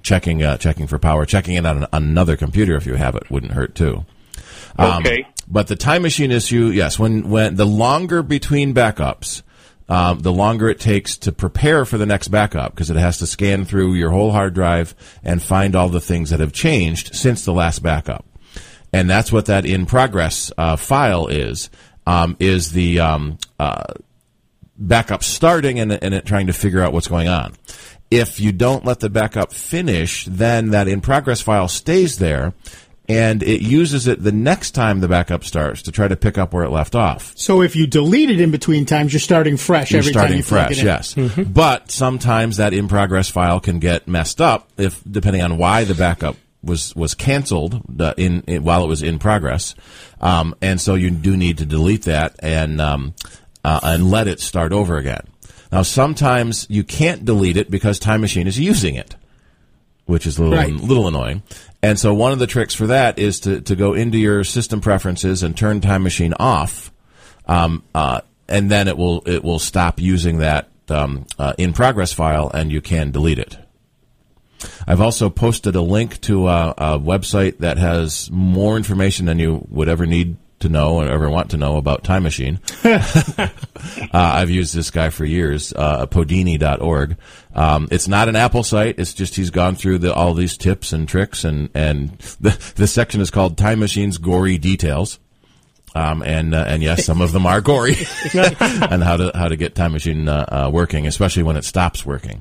checking uh, checking for power, checking it on an, another computer if you have it wouldn't hurt too. Um, Okay. But the time machine issue, yes, when when the longer between backups, um, the longer it takes to prepare for the next backup, because it has to scan through your whole hard drive and find all the things that have changed since the last backup. And that's what that in progress uh, file is, um, is the um, uh, backup starting and, and it trying to figure out what's going on. If you don't let the backup finish, then that in progress file stays there, and it uses it the next time the backup starts to try to pick up where it left off. So if you delete it in between times, you're starting fresh You're every starting time you plug fresh, it in. yes. Mm-hmm. But sometimes that in progress file can get messed up if depending on why the backup was was canceled uh, in, in while it was in progress, um, and so you do need to delete that and um, uh, and let it start over again. Now sometimes you can't delete it because Time Machine is using it, which is a little Right. little annoying. And so one of the tricks for that is to, to go into your system preferences and turn Time Machine off, um, uh, and then it will it will stop using that um, uh, in progress file, and you can delete it. I've also posted a link to a, a website that has more information than you would ever need to know or ever want to know about Time Machine. uh, I've used this guy for years, uh, podini dot org. Um, it's not an Apple site. It's just he's gone through the, all these tips and tricks, and, and the, the section is called Time Machine's Gory Details. Um, and uh, and yes, some of them are gory, and how to how to get Time Machine uh, uh, working, especially when it stops working.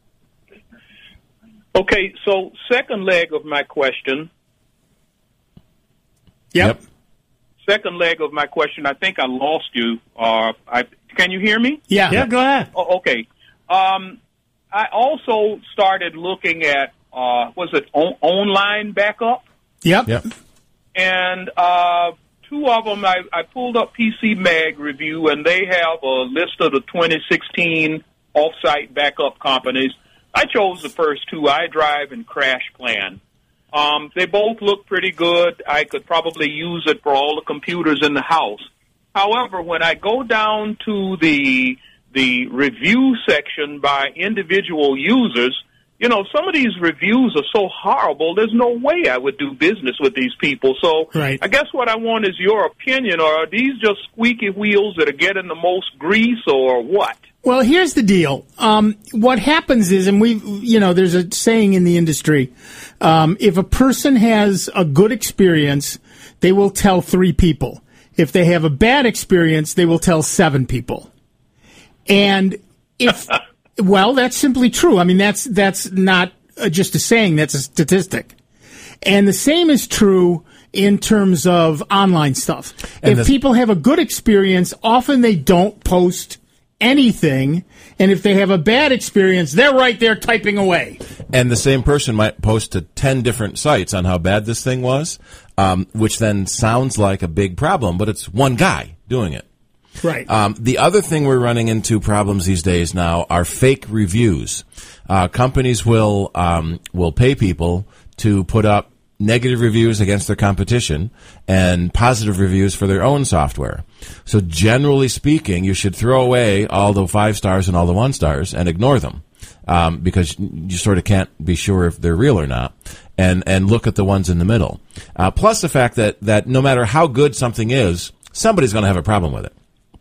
Okay, so second leg of my question. Yep. Yep. Second leg of my question. I think I lost you. Uh, I, can you hear me? Yeah. Yeah, go ahead. Oh, okay. Um, I also started looking at uh, was it on- online backup, Yep. Yep. and uh, two of them. I, I pulled up P C Mag Review, and they have a list of the twenty sixteen off-site backup companies. I chose the first two, iDrive and CrashPlan. Um, they both look pretty good. I could probably use it for all the computers in the house. However, when I go down to the the review section by individual users, you know, some of these reviews are so horrible, there's no way I would do business with these people. So Right. I guess what I want is your opinion. Or are these just squeaky wheels that are getting the most grease, or what? Well, here's the deal. Um, what happens is, and we, you know, there's a saying in the industry, um, if a person has a good experience, they will tell three people. If they have a bad experience, they will tell seven people. And if, well, that's simply true. I mean, that's, that's not uh, just a saying, that's a statistic. And the same is true in terms of online stuff. And if the- people have a good experience, often they don't post anything, and if they have a bad experience, they're right there typing away. And the same person might post to ten different sites on how bad this thing was, um, which then sounds like a big problem, but it's one guy doing it. Right. Um, the other thing we're running into problems these days now are fake reviews. Uh, companies will um, will pay people to put up negative reviews against their competition and positive reviews for their own software. So generally speaking, you should throw away all the five stars and all the one stars and ignore them, um, because you sort of can't be sure if they're real or not, and, and look at the ones in the middle. Uh, plus the fact that, that no matter how good something is, somebody's going to have a problem with it.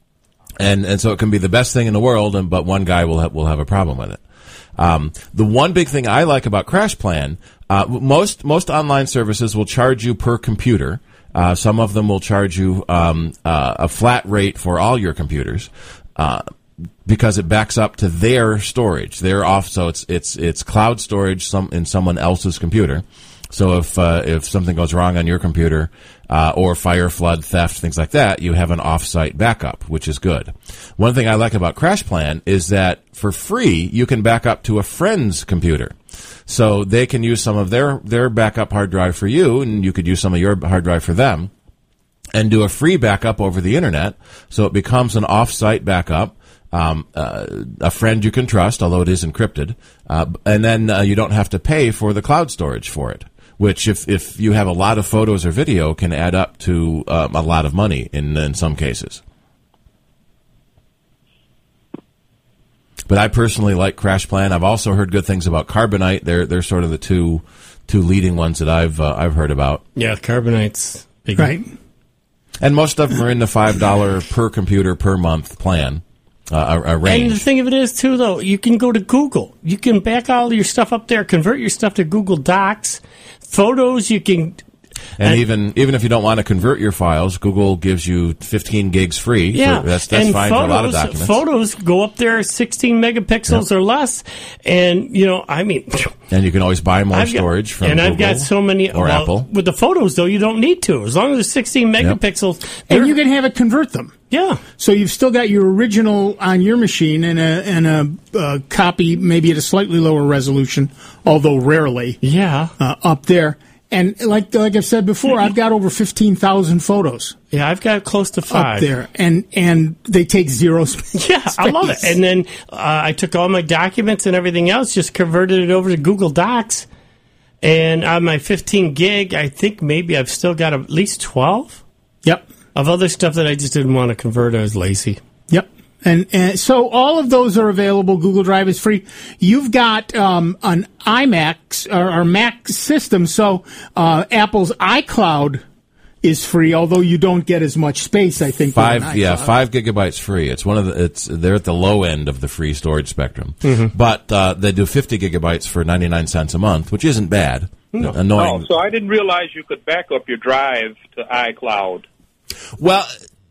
And, and so it can be the best thing in the world, and, but one guy will have, will have a problem with it. Um, the one big thing I like about CrashPlan, uh, most, most online services will charge you per computer. Uh, some of them will charge you, um, uh, a flat rate for all your computers, uh, because it backs up to their storage. They're off, so it's, it's, it's cloud storage some, in someone else's computer. So if, uh, if something goes wrong on your computer, uh, or fire, flood, theft, things like that, you have an off-site backup, which is good. One thing I like about CrashPlan is that for free, you can back up to a friend's computer. So they can use some of their, their backup hard drive for you, and you could use some of your hard drive for them, and do a free backup over the internet. So it becomes an off-site backup. Um, uh, a friend you can trust, although it is encrypted, uh, and then uh, you don't have to pay for the cloud storage for it, which if, if you have a lot of photos or video can add up to um, a lot of money in, in some cases. But I personally like CrashPlan. I've also heard good things about Carbonite. They're they're sort of the two two leading ones that I've uh, I've heard about. Yeah, Carbonite's big. Right. And most of them are in the five dollar per computer per month plan. Uh, a, a range. And the thing of it is, too, though, you can go to Google. You can back all your stuff up there, convert your stuff to Google Docs. Photos, you can... And, and even even if you don't want to convert your files, Google gives you fifteen gigs free. Yeah, for, that's that's and fine photos, for a lot of documents. Photos go up there sixteen megapixels Yep. or less, and you know, I mean, and you can always buy more I've got- storage from and Google I've got so many. or well, Apple. With the photos, though, you don't need to. As long as it's sixteen megapixels, And they're- you can have it convert them. yeah. So you've still got your original on your machine and a and a uh, copy, maybe at a slightly lower resolution, although rarely, Yeah. uh, up there. And like like I've said before, I've got over fifteen thousand photos Yeah, I've got close to five. up there, and and they take zero space. Yeah, I love it. And then uh, I took all my documents and everything else, just converted it over to Google Docs. And on my fifteen gig, I think maybe I've still got at least twelve Yep, of other stuff that I just didn't want to convert. I was lazy. yep. And, and so all of those are available. Google Drive is free. You've got um, an iMac or, or Mac system, so uh, Apple's iCloud is free, although you don't get as much space, I think. with an Five, yeah, iCloud. five gigabytes free. It's one of the. It's they're at the low end of the free storage spectrum, Mm-hmm. but uh, they do fifty gigabytes for ninety nine cents a month, which isn't bad. No. Annoying. Oh, so I didn't realize you could back up your drive to iCloud. Well,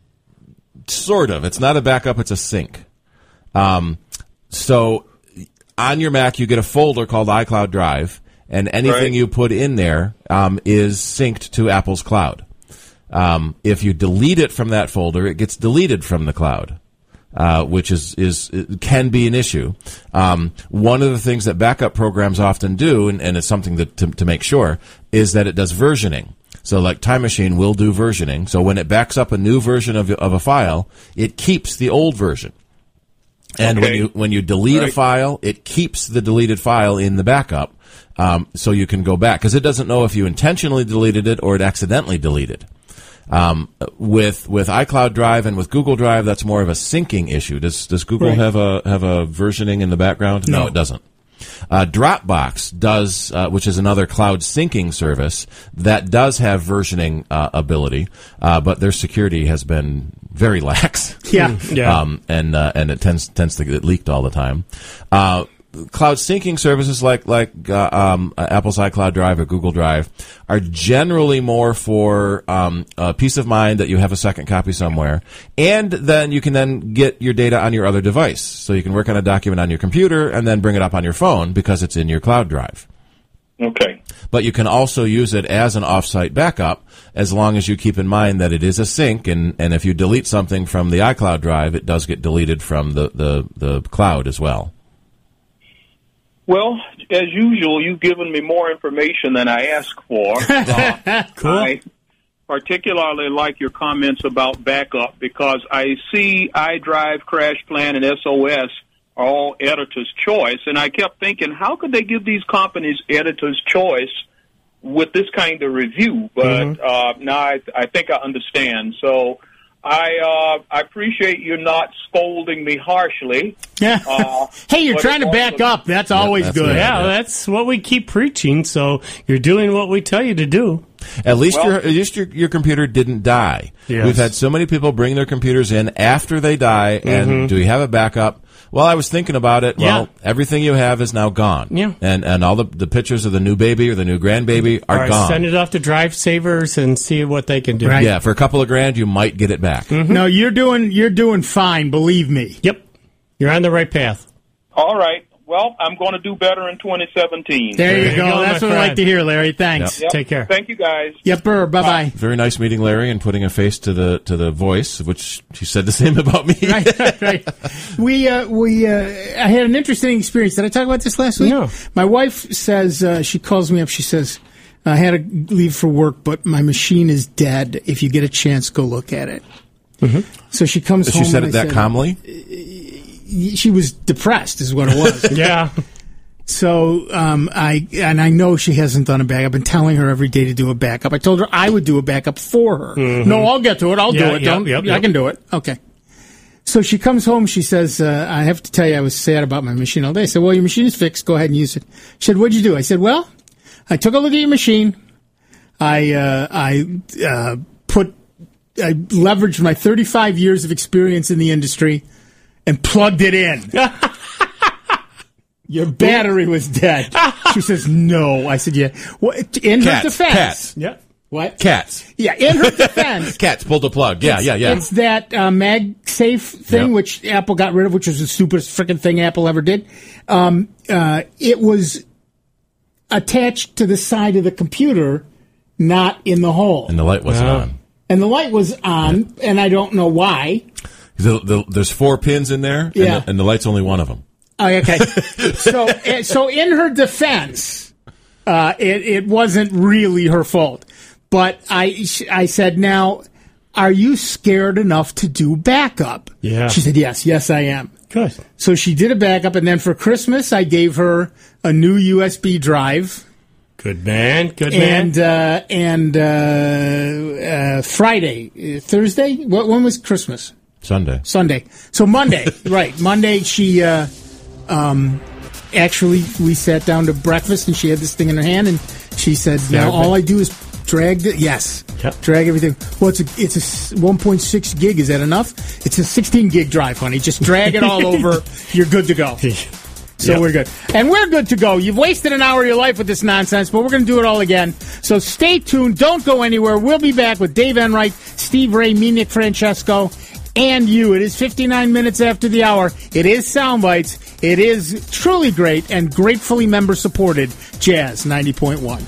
sort of. It's not a backup; it's a sync. Um, so on your Mac, you get a folder called iCloud Drive, and anything Right. you put in there um, is synced to Apple's cloud. Um, if you delete it from that folder, it gets deleted from the cloud, uh, which is is it can be an issue. Um, one of the things that backup programs often do, and, and it's something that to, to make sure, is that it does versioning. So, like Time Machine will do versioning. So when it backs up a new version of of a file, it keeps the old version. And when Okay. you when you delete a Right. file, it keeps the deleted file in the backup, um, so you can go back because it doesn't know if you intentionally deleted it or it accidentally deleted. Um, with with iCloud Drive and with Google Drive, that's more of a syncing issue. Does does Google Right. have a have a versioning in the background? No. it doesn't. Uh, Dropbox does, uh, which is another cloud syncing service that does have versioning uh, ability, uh, but their security has been very lax. Yeah. Yeah. Um, and uh, and it tends tends to get leaked all the time. Uh, cloud syncing services like like uh, um, Apple's iCloud Drive or Google Drive are generally more for um, uh, peace of mind that you have a second copy somewhere, and then you can then get your data on your other device. So you can work on a document on your computer and then bring it up on your phone because it's in your cloud drive. Okay. But you can also use it as an offsite backup as long as you keep in mind that it is a sync, and, and if you delete something from the iCloud drive, it does get deleted from the, the, the cloud as well. Well, as usual, you've given me more information than I asked for. Uh, Cool. I particularly like your comments about backup because I see iDrive, CrashPlan, and S O S are all editor's choice, and I kept thinking, how could they give these companies editor's choice with this kind of review? But Mm-hmm. uh, now I, I think I understand. So I uh, I appreciate you not scolding me harshly. Yeah. Uh, hey, you're but trying to it's back also- up. That's always that's good. good. Yeah, Yeah. that's what we keep preaching. So you're doing what we tell you to do. At least Well- your at least your, your computer didn't die. Yes. We've had so many people bring their computers in after they die, and Mm-hmm. do we have a backup? Well, I was thinking about it. Well, Yeah. everything you have is now gone. Yeah. And and all the, the pictures of the new baby or the new grandbaby are Or gone. send it off to Drive Savers and see what they can do. Right. Yeah, for a couple of grand, you might get it back. Mm-hmm. No, you're doing you're doing fine. Believe me. Yep. You're on the right path. All right. Well, I'm going to do better in twenty seventeen. There, There you you go. go, That's my what I like friend. to hear, Larry. Thanks. Yep. Take care. Thank you, guys. Yepper. Bye bye. Very nice meeting Larry and putting a face to the to the voice, which she said the same about me. right, right, right. We uh, we uh, I had an interesting experience. Did I talk about this last week? No. My wife says uh, she calls me up. She says I had to leave for work, but my machine is dead. If you get a chance, go look at it. Mm-hmm. So she comes She home. said and it I that calmly. She was depressed, is what it was. Yeah. So um, I and I know she hasn't done a backup. I've been telling her every day to do a backup. I told her I would do a backup for her. No, I'll get to it. I'll Yeah, do it. yep, Don't, yep, I yep. can do it. Okay. So she comes home. She says, uh, I have to tell you, I was sad about my machine all day. I said, well, your machine is fixed. Go ahead and use it. She said, what'd you do? I said, well, I took a look at your machine. I uh, I uh, put I leveraged my thirty-five years of experience in the industry and plugged it in. Your battery was dead. She says, no. I said, yeah. Well, in Cats, her defense. Cats. Yeah. What? Cats. Yeah, in her defense. Cats pulled the plug. Yeah, it's, yeah, yeah. It's that uh, MagSafe thing, Yep. which Apple got rid of, which was the stupidest freaking thing Apple ever did. Um, uh, it was attached to the side of the computer, not in the hole. And the light wasn't Oh. on. And the light was on, and I don't know why. The, the, there's four pins in there, and, Yeah. the, and the light's only one of them. Oh, okay. so, uh, so in her defense, uh, it, it wasn't really her fault. But I, I said, now, are you scared enough to do backup? Yeah. She said, yes, yes, I am. Good. So she did a backup, and then for Christmas, I gave her a new U S B drive. Good man. Good man. And uh, and uh, uh, Friday, uh, Thursday. What, when was Christmas? Sunday. Sunday. So Monday, right? Monday, she uh, um, actually we sat down to breakfast, and she had this thing in her hand, and she said, "Now all I do is drag the yes, Yep. drag everything." Well, it's a it's a one point six gig. Is that enough? It's a sixteen gig drive, honey. Just drag it all over. You're good to go. So Yep. we're good. And we're good to go. You've wasted an hour of your life with this nonsense, but we're going to do it all again. So stay tuned. Don't go anywhere. We'll be back with Dave Enright, Steve Ray, me, Nick Francesco, and you. It is fifty-nine minutes after the hour. It is Soundbites. It is truly great and gratefully member-supported Jazz ninety point one.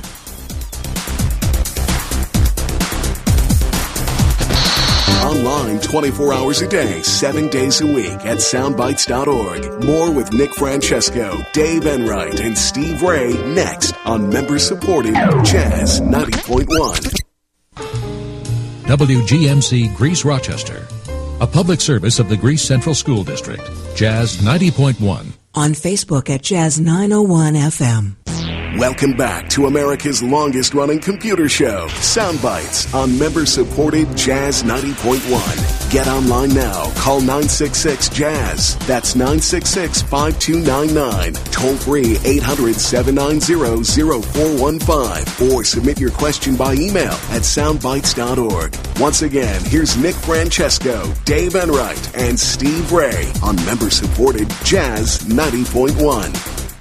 Online twenty-four hours a day, seven days a week at soundbites dot org. More with Nick Francesco, Dave Enright, and Steve Ray next on member-supported Jazz ninety point one. W G M C Greece Rochester, a public service of the Greece Central School District. Jazz ninety point one. On Facebook at Jazz nine oh one F M. Welcome back to America's longest-running computer show, Soundbites, on member-supported Jazz ninety point one. Get online now. Call nine six six Jazz. That's nine six six, five two nine nine. Toll free eight hundred, seven nine zero, zero four one five. Or submit your question by email at soundbites dot org. Once again, here's Nick Francesco, Dave Enright, and Steve Ray on member-supported Jazz ninety point one.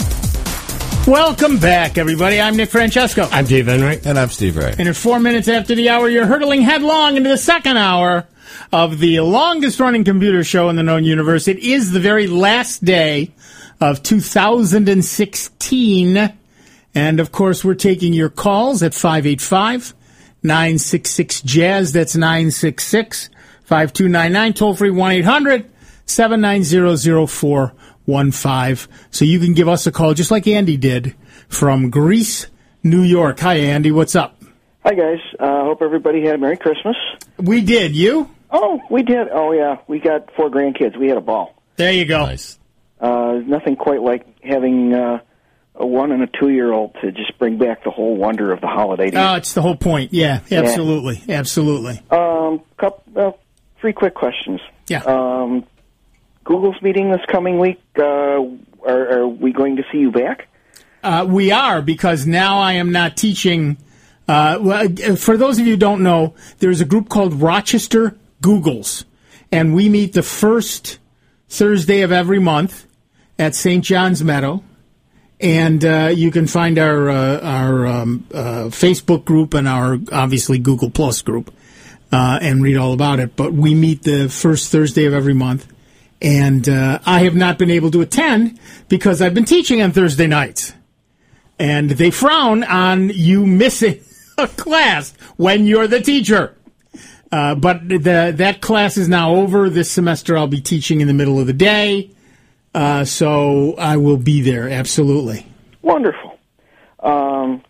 Welcome back, everybody. I'm Nick Francesco. I'm Dave Enright. And I'm Steve Ray. And at four minutes after the hour, you're hurtling headlong into the second hour of the longest-running computer show in the known universe. It is the very last day of two thousand sixteen. And, of course, we're taking your calls at five eight five, nine six six, Jazz. That's nine six six, five two nine nine. Toll-free one eight hundred, seven nine zero, zero four one five. So you can give us a call, just like Andy did, from Greece, New York. Hi, Andy. What's up? Hi, guys. Uh, hope everybody had a Merry Christmas. We did. You? Oh, we did. Oh, yeah. We got four grandkids. We had a ball. There you go. Nice. Uh, nothing quite like having uh, a one and a two-year-old to just bring back the whole wonder of the holiday. Oh, it's the whole point. Yeah, absolutely. Yeah. Absolutely. Um, couple, uh, three quick questions. Yeah. Um, Google's meeting this coming week. Uh, are, are we going to see you back? Uh, we are, because now I am not teaching. Uh, well, for those of you who don't know, there's a group called Rochester Googles, and we meet the first Thursday of every month at Saint John's Meadow. And uh, you can find our uh, our um, uh, Facebook group and our, obviously, Google Plus group uh, and read all about it. But we meet the first Thursday of every month. And uh, I have not been able to attend because I've been teaching on Thursday nights. And they frown on you missing a class when you're the teacher. Uh, but the, that class is now over. This semester I'll be teaching in the middle of the day. Uh, so I will be there, absolutely. Wonderful. Um,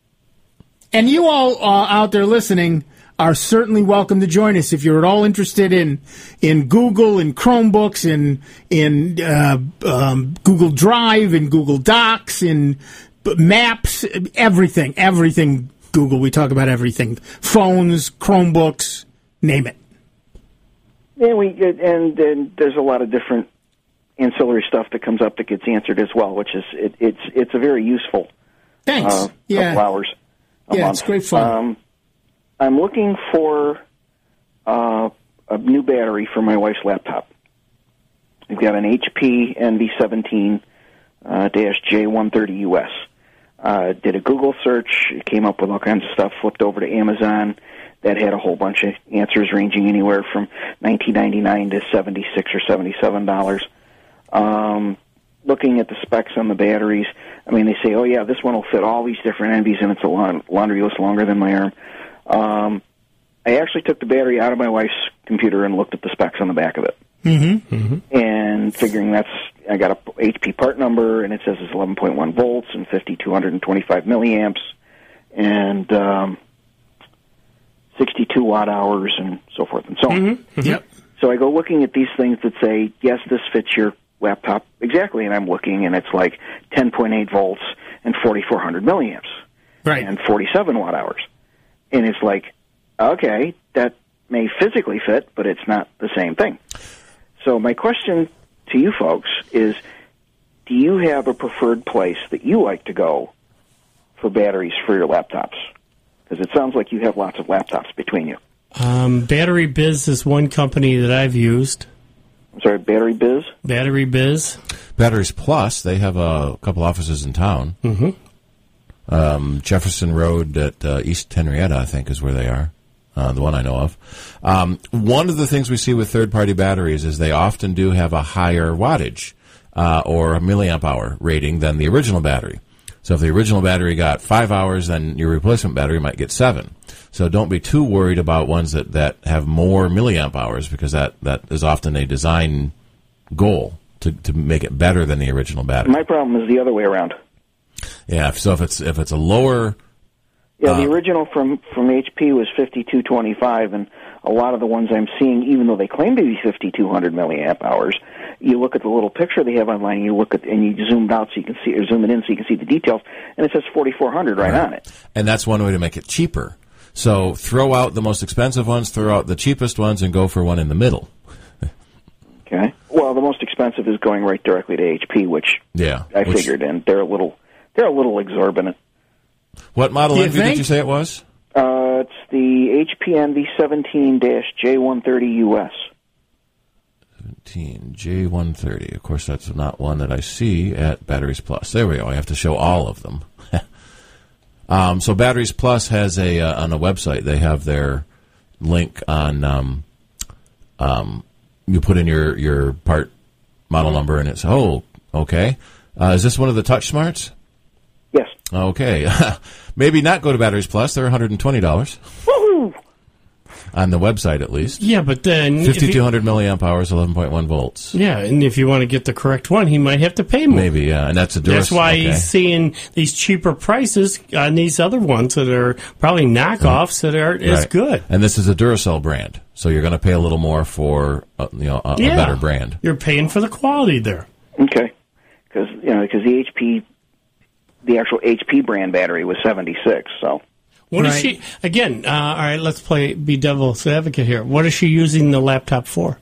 and you all uh, out there listening are certainly welcome to join us if you're at all interested in in Google and Chromebooks and in uh, um, Google Drive and Google Docs and Maps, everything, everything Google. We talk about everything. Phones, Chromebooks, name it. And we and, and there's a lot of different ancillary stuff that comes up that gets answered as well, which is it, it's it's a very useful. Thanks. Uh, yeah. Couple hours. A yeah, month. it's great fun. Um, I'm looking for uh, a new battery for my wife's laptop. We've got an H P N V seventeen uh, J one thirty U S. Uh, did a Google search, it came up with all kinds of stuff, flipped over to Amazon. That had a whole bunch of answers ranging anywhere from nineteen ninety-nine to seventy-six or seventy-seven dollars. Um, looking at the specs on the batteries, I mean, they say, oh, yeah, this one will fit all these different N Vs, and it's a laundry list longer than my arm. Um, I actually took the battery out of my wife's computer and looked at the specs on the back of it. Mm-hmm. Mm-hmm. And figuring that's, I got a H P part number, and it says it's eleven point one volts and fifty-two twenty-five milliamps, and um, sixty-two watt hours, and so forth and so on. Mm-hmm. Yep. So I go looking at these things that say, yes, this fits your laptop exactly, and I'm looking, and it's like ten point eight volts and forty-four hundred milliamps, right, and forty-seven watt hours. And it's like, okay, that may physically fit, but it's not the same thing. So my question to you folks is, do you have a preferred place that you like to go for batteries for your laptops? Because it sounds like you have lots of laptops between you. Um, Battery Biz is one company that I've used. I'm sorry, Battery Biz? Battery Biz. Batteries Plus, they have a couple offices in town. Mm-hmm. Um, Jefferson Road at uh, East Henrietta, I think, is where they are. Uh, the one I know of. Um, one of the things we see with third-party batteries is they often do have a higher wattage uh, or a milliamp hour rating than the original battery. So if the original battery got five hours, then your replacement battery might get seven. So don't be too worried about ones that, that have more milliamp hours, because that, that is often a design goal to, to make it better than the original battery. My problem is the other way around. Yeah, so if it's if it's a lower... Yeah, the uh, original from, from H P was fifty-two twenty-five, and a lot of the ones I'm seeing, even though they claim to be fifty-two hundred milliamp hours, you look at the little picture they have online, and you look at and you zoom out so you can see, or zoom it in so you can see the details, and it says forty-four hundred right, right on it. And that's one way to make it cheaper. So throw out the most expensive ones, throw out the cheapest ones, and go for one in the middle. Okay. Well, the most expensive is going right directly to H P, which yeah, I which, figured, and they're a little they're a little exorbitant. What model N V did you say it was? Uh, it's the H P N V seventeen J one thirty U S. seventeen J one thirty. Of course, that's not one that I see at Batteries Plus. There we go. I have to show all of them. um, so Batteries Plus has a uh, on a website. They have their link on. Um, um, you put in your your part model number, and it's oh okay. Uh, is this one of the Touch Smarts? Yes. Okay. Maybe not go to Batteries Plus. They're one hundred twenty dollars. Woohoo! On the website, at least. Yeah, but then... fifty-two hundred milliamp hours, eleven point one volts. Yeah, and if you want to get the correct one, he might have to pay more. Maybe, yeah. And that's a Duracell. That's why okay. he's seeing these cheaper prices on these other ones that are probably knockoffs that aren't right. as good. And this is a Duracell brand, so you're going to pay a little more for uh, you know a, yeah. a better brand. You're paying for the quality there. Okay. Because you know, because the H P... The actual H P brand battery was seventy-six, so. What right. is she, again, uh, all right, let's play, be devil's advocate here. What is she using the laptop for?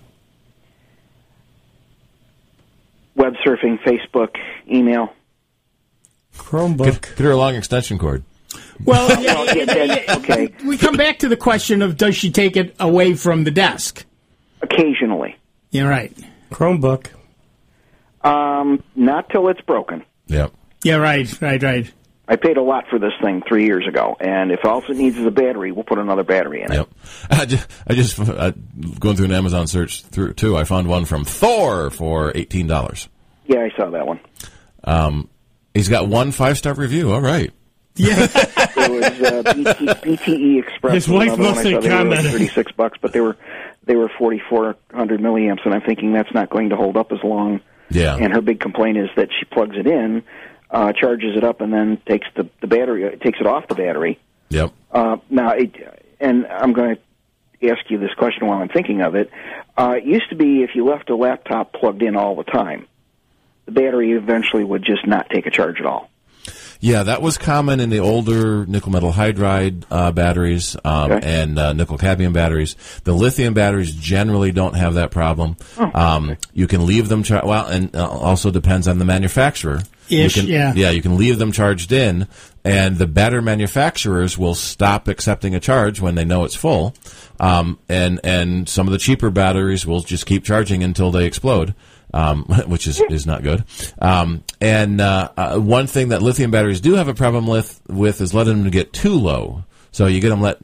Web surfing, Facebook, email. Chromebook. Get, get her a long extension cord. Well, yeah, yeah, yeah, yeah, okay. We come back to the question of, does she take it away from the desk? Occasionally. Yeah, right. Chromebook. Um, not till it's broken. Yep. Yeah, right, right, right. I paid a lot for this thing three years ago, and if all it needs is a battery, we'll put another battery in it. Yep. I just, I just uh, going through an Amazon search through too. I found one from Thor for eighteen dollars. Yeah, I saw that one. Um, he's got one five star review. All right. Yeah. There was uh, B T, B T E Express. His wife another one. must I saw have they were like commented. thirty-six bucks, but they were they were forty-four hundred milliamps, and I'm thinking that's not going to hold up as long. Yeah. And her big complaint is that she plugs it in, uh, charges it up, and then takes the, the battery, uh, takes it off the battery. Yep. Uh, now, it, and I'm going to ask you this question while I'm thinking of it. Uh, it used to be if you left a laptop plugged in all the time, the battery eventually would just not take a charge at all. Yeah, that was common in the older nickel metal hydride uh, batteries um, Okay. and uh, nickel cadmium batteries. The lithium batteries generally don't have that problem. Oh, um, you can leave them char- well, and uh, also depends on the manufacturer. Ish, you can, yeah. yeah, you can leave them charged in, and the better manufacturers will stop accepting a charge when they know it's full. Um, and and some of the cheaper batteries will just keep charging until they explode. Um, which is, is not good. Um, and uh, uh, one thing that lithium batteries do have a problem with, with is letting them get too low. So you get them let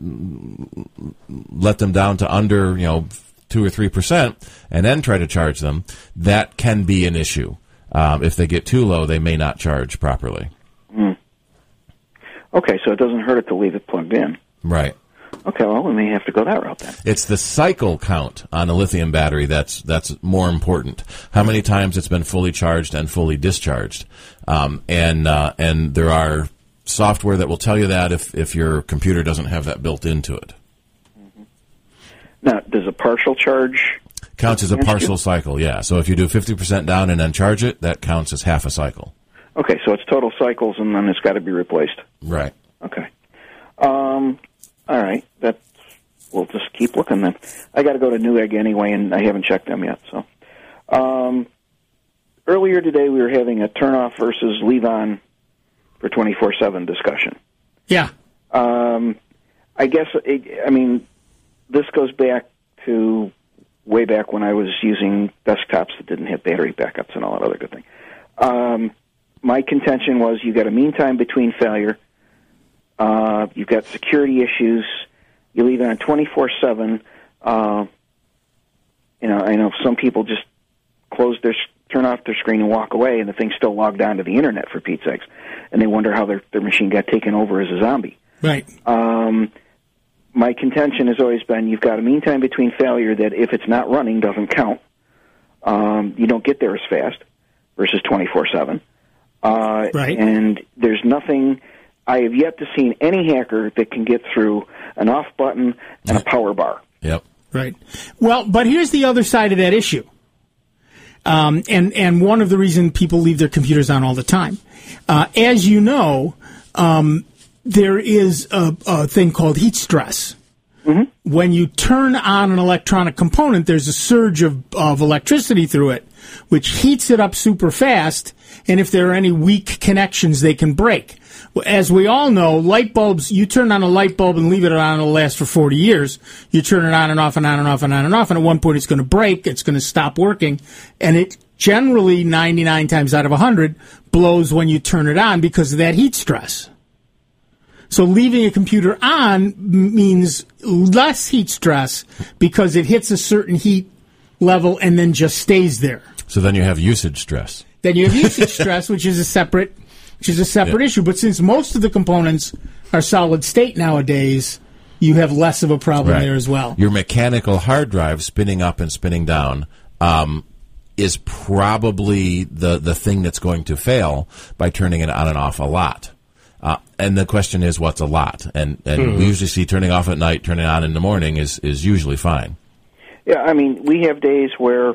let them down to under you know two or three percent, and then try to charge them. That can be an issue. Um, if they get too low, they may not charge properly. Mm. Okay, so it doesn't hurt it to leave it plugged in. Right. Okay, well, we may have to go that route then. It's the cycle count on a lithium battery that's that's more important. How many times it's been fully charged and fully discharged, um, and uh, and there are software that will tell you that if if your computer doesn't have that built into it. Mm-hmm. Now, does a partial charge counts as a against partial you? cycle? Yeah. So if you do fifty percent down and then charge it, that counts as half a cycle. Okay, so it's total cycles, and then it's got to be replaced. Right. Okay. Um. All right. That we'll just keep looking then. I got to go to Newegg anyway, and I haven't checked them yet. So, um, earlier today we were having a turn off versus leave on for twenty-four seven discussion. Yeah. Um, I guess it, I mean this goes back to way back when I was using desktops that didn't have battery backups and all that other good thing. Um, my contention was you got a mean time between failure. Uh, you've got security issues. You leave it on twenty-four seven. Uh, you know, I know some people just close their, turn off their screen and walk away, and the thing's still logged on to the internet, for Pete's sakes. And they wonder how their, their machine got taken over as a zombie. Right. Um, my contention has always been you've got a mean time between failure that if it's not running doesn't count. Um, you don't get there as fast versus twenty-four seven. Uh, right. And there's nothing... I have yet to see any hacker that can get through an off button and a power bar. Yep. Right. Well, but here's the other side of that issue. Um, and, and one of the reasons people leave their computers on all the time. Uh, as you know, um, there is a, a thing called heat stress. Mm-hmm. When you turn on an electronic component, there's a surge of, of electricity through it, which heats it up super fast, and if there are any weak connections, they can break. As we all know, light bulbs, you turn on a light bulb and leave it on, it'll last for forty years. You turn it on and off and on and off and on and off, and at one point it's going to break, it's going to stop working, and it generally, ninety-nine times out of one hundred, blows when you turn it on because of that heat stress. So leaving a computer on means less heat stress because it hits a certain heat level and then just stays there. So then you have usage stress. Then you have usage stress, which is a separate, which is a separate Yeah. issue. But since most of the components are solid state nowadays, you have less of a problem Right. there as well. Your mechanical hard drive spinning up and spinning down um, is probably the, the thing that's going to fail by turning it on and off a lot. Uh, and the question is, what's a lot? And and Hmm. we usually see turning off at night, turning on in the morning is, is usually fine. Yeah, I mean, we have days where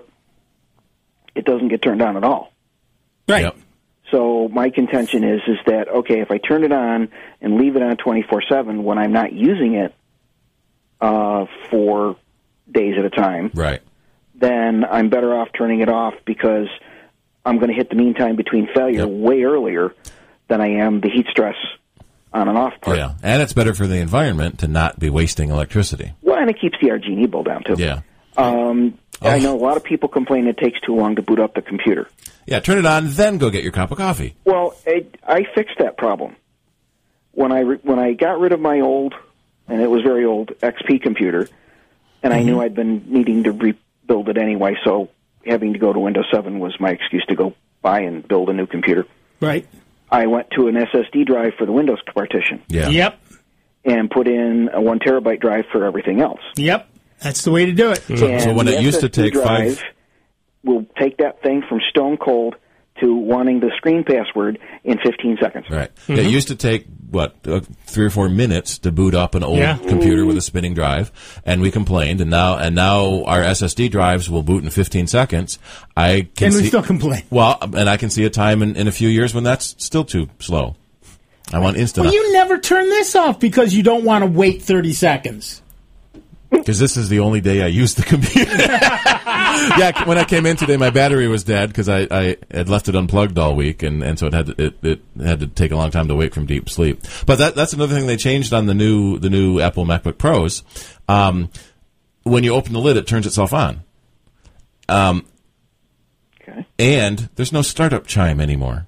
it doesn't get turned on at all. Right. Yep. So my contention is is that, okay, if I turn it on and leave it on twenty-four seven when I'm not using it uh, for days at a time, Right. then I'm better off turning it off because I'm going to hit the mean time between failure Yep. way earlier than I am the heat stress on and off part. Yeah. And it's better for the environment to not be wasting electricity. Well, and it keeps the R G B bill down, too. Yeah. Um, Oh. I know a lot of people complain it takes too long to boot up the computer. Yeah, turn it on, then go get your cup of coffee. Well, I, I fixed that problem. When I, re, when I got rid of my old, and it was very old, X P computer, and I knew I'd been needing to rebuild it anyway, so having to go to Windows seven was my excuse to go buy and build a new computer. Right. I went to an S S D drive for the Windows partition. Yeah. Yep. And put in a one terabyte drive for everything else. Yep. That's the way to do it. So, so when the it used to S S D take drive five... will take that thing from stone cold to wanting the screen password in fifteen seconds. Right. Mm-hmm. It used to take, what, uh, three or four minutes to boot up an old Yeah. computer with a spinning drive, and we complained, and now and now our S S D drives will boot in fifteen seconds. I can And we see, still complain. Well, and I can see a time in, in a few years when that's still too slow. I want instant. Well, you never turn this off because you don't want to wait thirty seconds. Because this is the only day I use the computer. Yeah, when I came in today, my battery was dead because I, I had left it unplugged all week, and, and so it had to, it, it had to take a long time to wake from deep sleep. But that that's another thing they changed on the new the new Apple MacBook Pros. Um, when you open the lid, it turns itself on. Um, okay. And there's no startup chime anymore.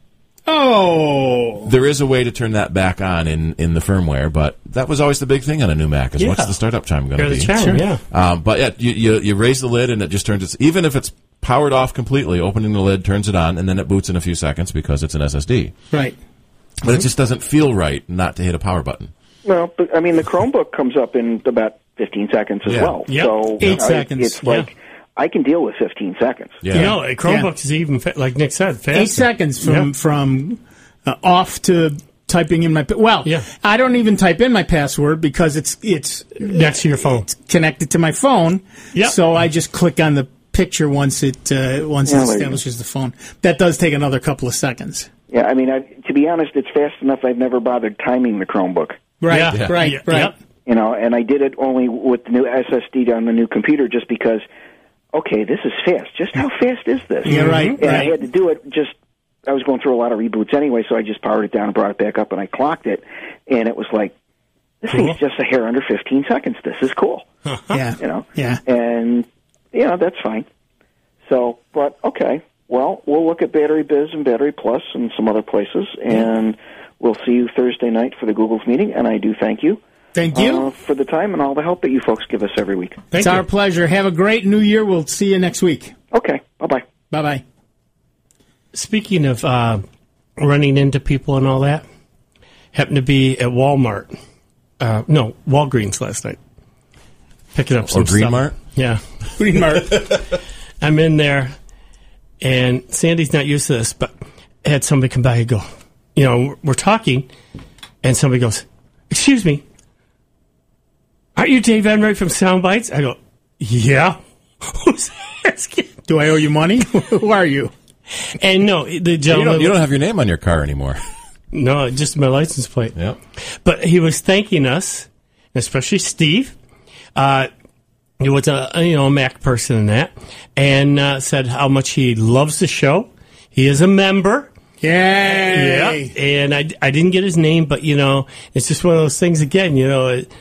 Oh. There is a way to turn that back on in, in the firmware, but that was always the big thing on a new Mac is Yeah. what's the startup chime going to Hear be? the chime, Sure. yeah. Um, but yeah, you, you you raise the lid and it just turns it. Even if it's powered off completely, opening the lid turns it on, and then it boots in a few seconds because it's an S S D. Right. But it just doesn't feel right not to hit a power button. Well, but I mean, the Chromebook comes up in about fifteen seconds as Yeah. well. Yep. So Eight uh, seconds. It's like Yeah. I can deal with fifteen seconds. Yeah. You know, a Chromebook is even, fa- like Nick said, faster. Eight seconds from Yeah. from uh, off to typing in my pa- well. Yeah. I don't even type in my password because it's it's Next to your phone. connected to my phone. Yep. So I just click on the picture once it uh, once Yeah, it there you establishes the phone. That does take another couple of seconds. Yeah, I mean, I, to be honest, it's fast enough. I've never bothered timing the Chromebook. Right. Yeah. Yeah. Right. Yeah. Right. Yep. You know, and I did it only with the new S S D on the new computer, just because. Okay, this is fast. Just how fast is this? Yeah, right, And I right. had to do it just. I was going through a lot of reboots anyway, so I just powered it down and brought it back up, and I clocked it, and it was like, this Cool. thing's just a hair under fifteen seconds. This is cool. Yeah. You know. Yeah. And you know that's fine. So, but okay. Well, we'll look at Battery Biz and Battery Plus and some other places, and we'll see you Thursday night for the Google's meeting. And I do thank you. Thank you. Uh, for the time and all the help that you folks give us every week. Thank it's you. our pleasure. Have a great New Year. We'll see you next week. Okay. Bye bye. Bye bye. Speaking of uh, running into people and all that, happened to be at Walmart. Uh, no, Walgreens last night. Picking up some Green stuff. Mart? Yeah. Green Mart. I'm in there, and Sandy's not used to this, but I had somebody come by and go, you know, we're talking, and somebody goes, excuse me, aren't you Dave Enright from Soundbites? I go, yeah. Who's asking? Do I owe you money? Who are you? And no, the You gentleman... don't, you don't have your name on your car anymore. No, just my license plate. Yep. But he was thanking us, especially Steve. Uh, he was a you know a Mac person in that, and uh, said how much he loves the show. He is a member. Yay. Yeah. And I, I didn't get his name, but you know it's just one of those things again. You know, it,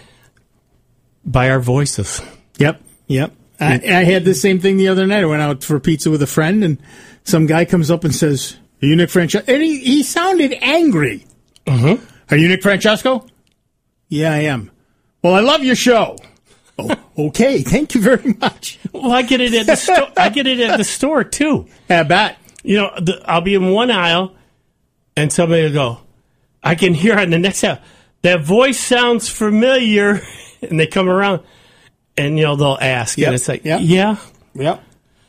by our voices. Yep. Yep. I, I had the same thing the other night. I went out for pizza with a friend, and some guy comes up and says, "Are you Nick Francesco?" And he, he sounded angry. Mm-hmm. Are you Nick Francesco? Yeah, I am. Well, I love your show. Oh, okay, thank you very much. Well, I get it at the store. I get it at the store too. I bet. You know, the, I'll be in one aisle, and somebody will go, I can hear on the next aisle, that voice sounds familiar, and they come around, and you know they'll ask, Yep. and it's like, Yep. yeah, Yep.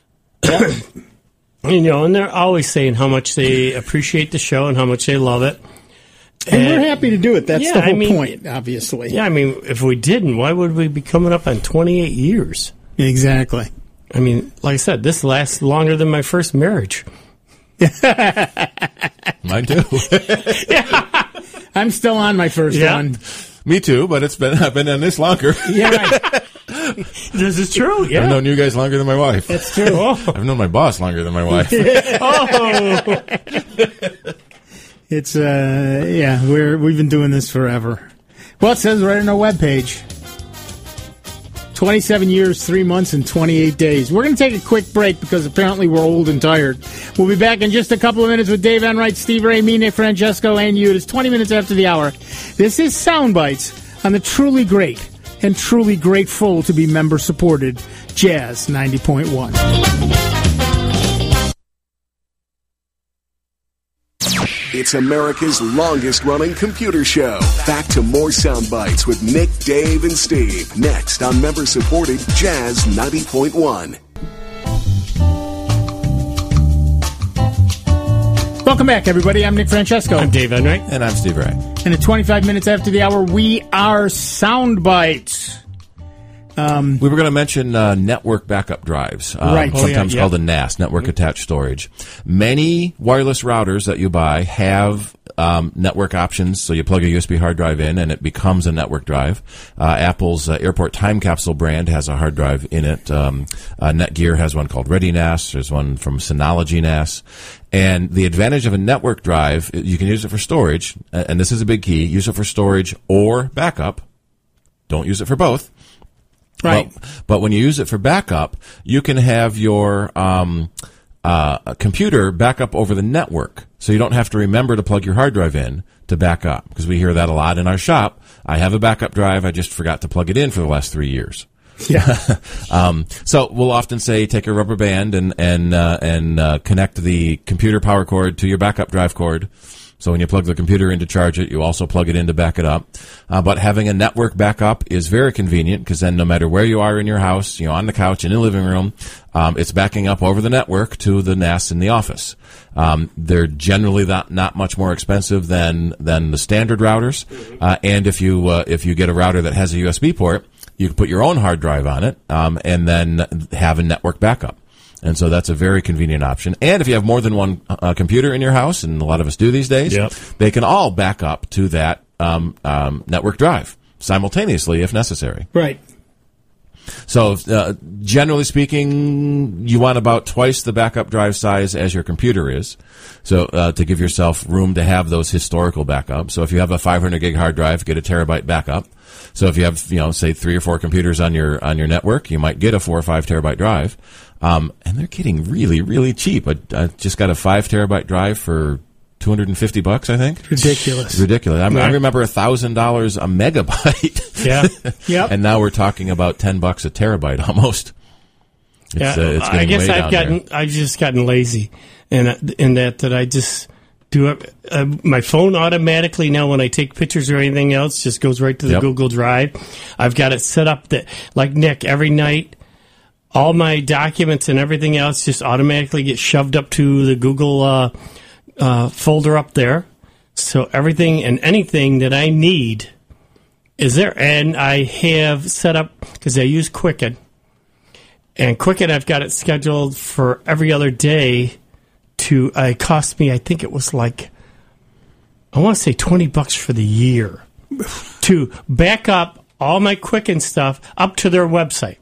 you know, and they're always saying how much they appreciate the show and how much they love it. And we're happy to do it. That's Yeah, the whole I mean- point, obviously. Yeah, I mean, if we didn't, why would we be coming up on twenty-eight years? Exactly. I mean, like I said, this lasts longer than my first marriage. Mine too. I'm still on my first Yeah. one. Me too, but it's been I've been on this longer. Yeah, right. This is true, yeah. I've known you guys longer than my wife. That's true. I've known my boss longer than my wife. Oh, It's uh yeah, we're we've been doing this forever. Well, it says right on our webpage. twenty-seven years, three months, and twenty-eight days. We're going to take a quick break because apparently we're old and tired. We'll be back in just a couple of minutes with Dave Enright, Steve Ray, me, Nick Francesco, and you. It is twenty minutes after the hour. This is Soundbites on the truly great and truly grateful to be member-supported Jazz ninety point one. It's America's longest-running computer show. Back to more sound bites with Nick, Dave, and Steve. Next on member-supported Jazz ninety point one. Welcome back, everybody. I'm Nick Francesco. I'm Dave Enright. And I'm Steve Ray. And at twenty-five minutes after the hour, we are Soundbites. Um, we were going to mention uh, network backup drives, um, Right. Oh, sometimes yeah, yeah. called a N A S, network attached storage. Many wireless routers that you buy have um, network options. So you plug a U S B hard drive in, and it becomes a network drive. Uh, Apple's uh, Airport Time Capsule brand has a hard drive in it. Um, uh, Netgear has one called Ready N A S. There's one from Synology N A S. And the advantage of a network drive, you can use it for storage, and this is a big key. Use it for storage or backup. Don't use it for both. Right. But, but when you use it for backup, you can have your um, uh, computer back up over the network. So you don't have to remember to plug your hard drive in to back up. Because we hear that a lot in our shop. I have a backup drive. I just forgot to plug it in for the last three years. Yeah. um, so we'll often say take a rubber band and and uh, and uh, connect the computer power cord to your backup drive cord. So when you plug the computer in to charge it, you also plug it in to back it up. Uh, but having a network backup is very convenient because then no matter where you are in your house, you know, on the couch, in the living room, um, it's backing up over the network to the N A S in the office. Um, they're generally not, not much more expensive than than the standard routers. Uh, and if you uh, if you get a router that has a U S B port, you can put your own hard drive on it um, and then have a network backup. And so that's a very convenient option. And if you have more than one uh, computer in your house, and a lot of us do these days, yep. they can all back up to that um, um, network drive simultaneously if necessary. Right. So uh, generally speaking, you want about twice the backup drive size as your computer is. So uh, to give yourself room to have those historical backups. So if you have a five hundred gig hard drive, get a terabyte backup. So if you have, you know, say three or four computers on your on your network, you might get a four or five terabyte drive. Um, and they're getting really, really cheap. I, I just got a five terabyte drive for two hundred fifty bucks, I think. Ridiculous. Ridiculous. I, Right. I remember a thousand dollars a megabyte. Yeah. Yep. And now we're talking about ten bucks a terabyte almost. It's, Yeah, uh, it's I getting guess way I've down gotten there. I've just gotten lazy, and in that that I just do it. Uh, my phone automatically now when I take pictures or anything else just goes right to the Yep. Google Drive. I've got it set up that like Nick every night. All my documents and everything else just automatically get shoved up to the Google uh, uh, folder up there. So everything and anything that I need is there. And I have set up, because I use Quicken. And Quicken, I've got it scheduled for every other day to, uh, it cost me, I think it was like, I want to say twenty bucks for the year to back up all my Quicken stuff up to their website.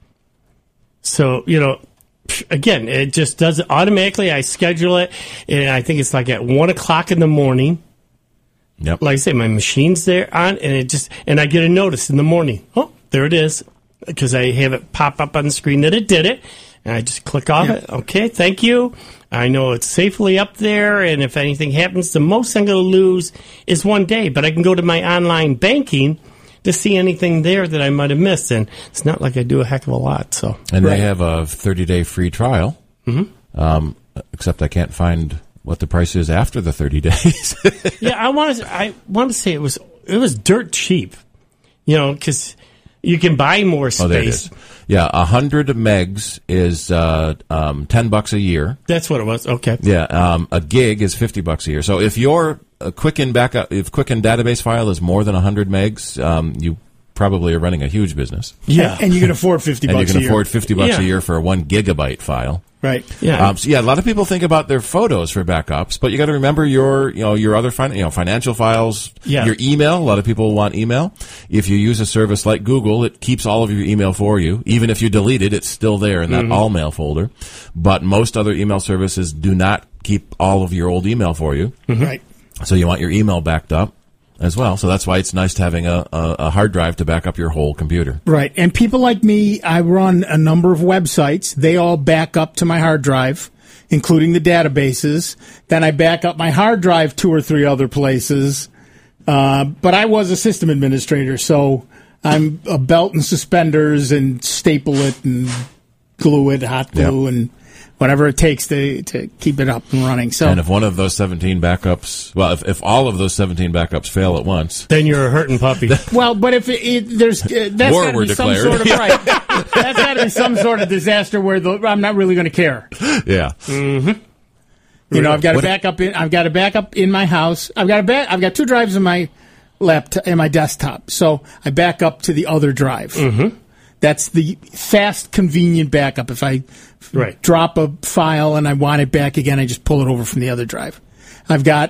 So, you know, again, it just does it automatically. I schedule it, and I think it's like at one o'clock in the morning. Yep. Like I say, my machine's there on, and it just, and I get a notice in the morning. Oh, there it is, because I have it pop up on the screen that it did it, and I just click off Yep. it. Okay, thank you. I know it's safely up there, and if anything happens, the most I'm going to lose is one day. But I can go to my online banking to see anything there that I might have missed, and it's not like I do a heck of a lot. So, And Right. they have a thirty-day free trial, mm-hmm. um, except I can't find what the price is after the thirty days. yeah, I want to. I want to say it was it was dirt cheap, you know, because you can buy more space. Oh, there it is. Yeah, one hundred megs is uh, um, ten bucks a year. That's what it was. Okay. Yeah, um, a gig is fifty bucks a year. So if your uh, Quicken backup, if Quicken database file is more than one hundred megs, um, you probably are running a huge business. Yeah. And you can afford fifty And bucks you can a afford year. fifty bucks Yeah. a year for a one gigabyte file. Right. Yeah. Um, so yeah, a lot of people think about their photos for backups, but you got to remember your, you know, your other fin- you know, financial files, Yeah. your email. A lot of people want email. If you use a service like Google, it keeps all of your email for you. Even if you delete it, it's still there in that Mhm. all mail folder. But most other email services do not keep all of your old email for you. Right. So you want your email backed up as well. So that's why it's nice to having a, a, a hard drive to back up your whole computer. Right. And people like me, I run a number of websites. They all back up to my hard drive, including the databases. Then I back up my hard drive two or three other places. Uh, but I was a system administrator, so I'm a belt and suspenders and staple it and glue it, hot glue, Yep. and whatever it takes to, to keep it up and running. So And if one of those seventeen backups, well, if, if all of those seventeen backups fail at once, Then you're a hurting puppy. Well, but if it, it, there's uh, that's War got to were be some declared. sort of right. That's got to be some sort of disaster where the, I'm not really going to care. yeah. Mm-hmm. You know, I've got a What- backup in. I've got a backup in my house. I've got a back. I've got two drives in my laptop in my desktop. So I back up to the other drive. Mm-hmm. That's the fast, convenient backup. If I f- Right. drop a file and I want it back again, I just pull it over from the other drive. I've got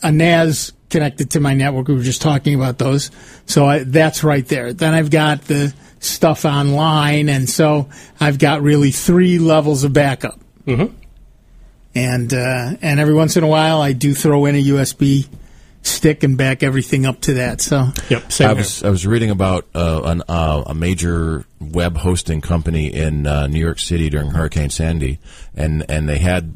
a N A S connected to my network. We were just talking about those. So I, that's right there. Then I've got the stuff online, and so I've got really three levels of backup. Mm-hmm. And uh, and every once in a while, I do throw in a U S B stick and back everything up to that. So yep, same I here. was I was reading about uh, an, uh, a major web hosting company in uh, New York City during Hurricane Sandy, and and they had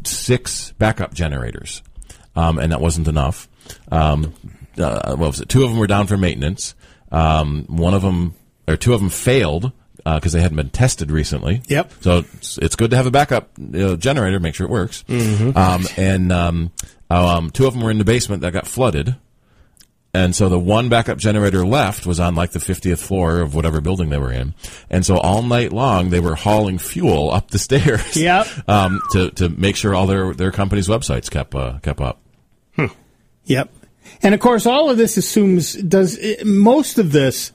six backup generators, um, and that wasn't enough. Um, uh, what was it? Two of them were down for maintenance. Um, one of them, or two of them, failed because uh, they hadn't been tested recently. Yep. So it's, it's good to have a backup uh, generator, make sure it works. Mm-hmm. Um, and um, um, two of them were in the basement that got flooded. And so the one backup generator left was on like the fiftieth floor of whatever building they were in. And so all night long they were hauling fuel up the stairs Yep. um, to, to make sure all their, their company's websites kept uh, kept up. Hmm. Yep. And of course, all of this assumes, does most of this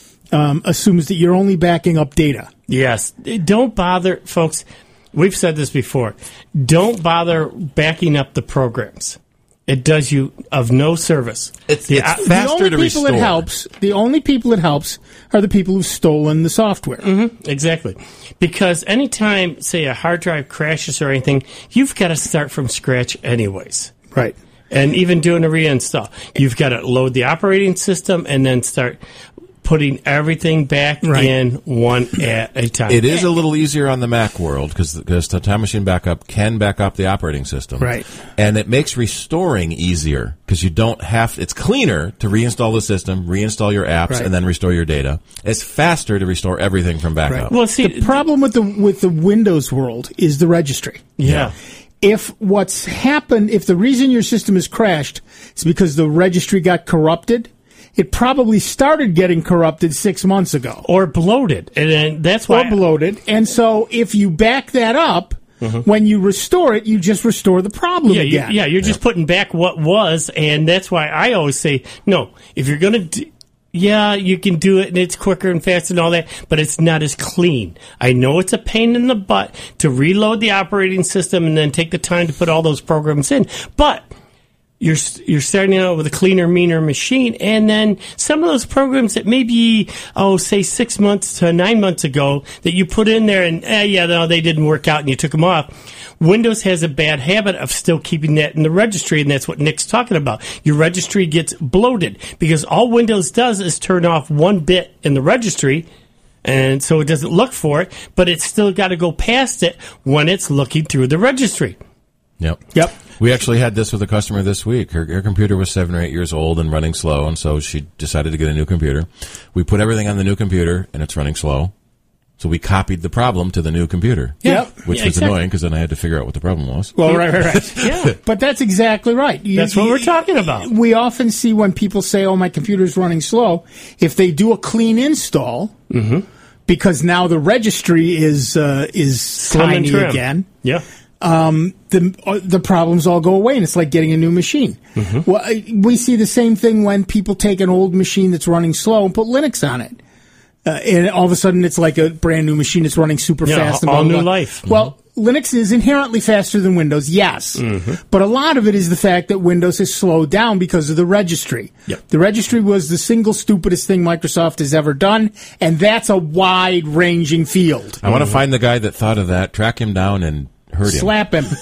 um, assumes that you're only backing up data. Yes. Don't bother, folks. We've said this before. Don't bother backing up the programs. It does you of no service. It's, the, it's uh, faster the to only people restore. it helps. The only people it helps are the people who've stolen the software. Mm-hmm, exactly. Because anytime, say, a hard drive crashes or anything, you've got to start from scratch anyways. Right. And even doing a reinstall. You've got to load the operating system and then start putting everything back Right. in one at a time. It is a little easier on the Mac world because the Time Machine Backup can back up the operating system. Right. And it makes restoring easier because you don't have, it's cleaner to reinstall the system, reinstall your apps, Right. and then restore your data. It's faster to restore everything from backup. Right. Well, see, the problem with the with the Windows world is the registry. yeah. If what's happened, if the reason your system has crashed is because the registry got corrupted, it probably started getting corrupted six months ago. Or bloated. And, and that's why. Or bloated. And so if you back that up, Mm-hmm. when you restore it, you just restore the problem Yeah, you, again. yeah, you're just putting back what was, and that's why I always say, no, if you're going to do, yeah, you can do it, and it's quicker and faster and all that, but it's not as clean. I know it's a pain in the butt to reload the operating system and then take the time to put all those programs in, but you're you're starting out with a cleaner, meaner machine, and then some of those programs that maybe, oh, say six months to nine months ago that you put in there and, eh, yeah, no, they didn't work out and you took them off. Windows has a bad habit of still keeping that in the registry, and that's what Nick's talking about. Your registry gets bloated because all Windows does is turn off one bit in the registry, and so it doesn't look for it, but it's still got to go past it when it's looking through the registry. Yep. Yep. We actually had this with a customer this week. Her, her computer was seven or eight years old and running slow, and so she decided to get a new computer. We put everything on the new computer, and it's running slow. So we copied the problem to the new computer. Yep. Which Yeah, was exactly. annoying because then I had to figure out what the problem was. Well, right, right, right. Yeah. But that's exactly right. You- That's what you- we're talking about. We often see when people say, oh, my computer's running slow, if they do a clean install, Mm-hmm. because now the registry is uh, is Slim and tiny trim. again, Yeah. um, the uh, the problems all go away, and it's like getting a new machine. Mm-hmm. Well, I, we see the same thing when people take an old machine that's running slow and put Linux on it. Uh, and all of a sudden, it's like a brand new machine that's running super Yeah, fast. and all blah, blah, new blah. life. Well, Linux is inherently faster than Windows, yes. Mm-hmm. But a lot of it is the fact that Windows has slowed down because of the registry. Yep. The registry was the single stupidest thing Microsoft has ever done, and that's a wide-ranging field. I want to find the guy that thought of that, track him down, and hurt him. Slap him.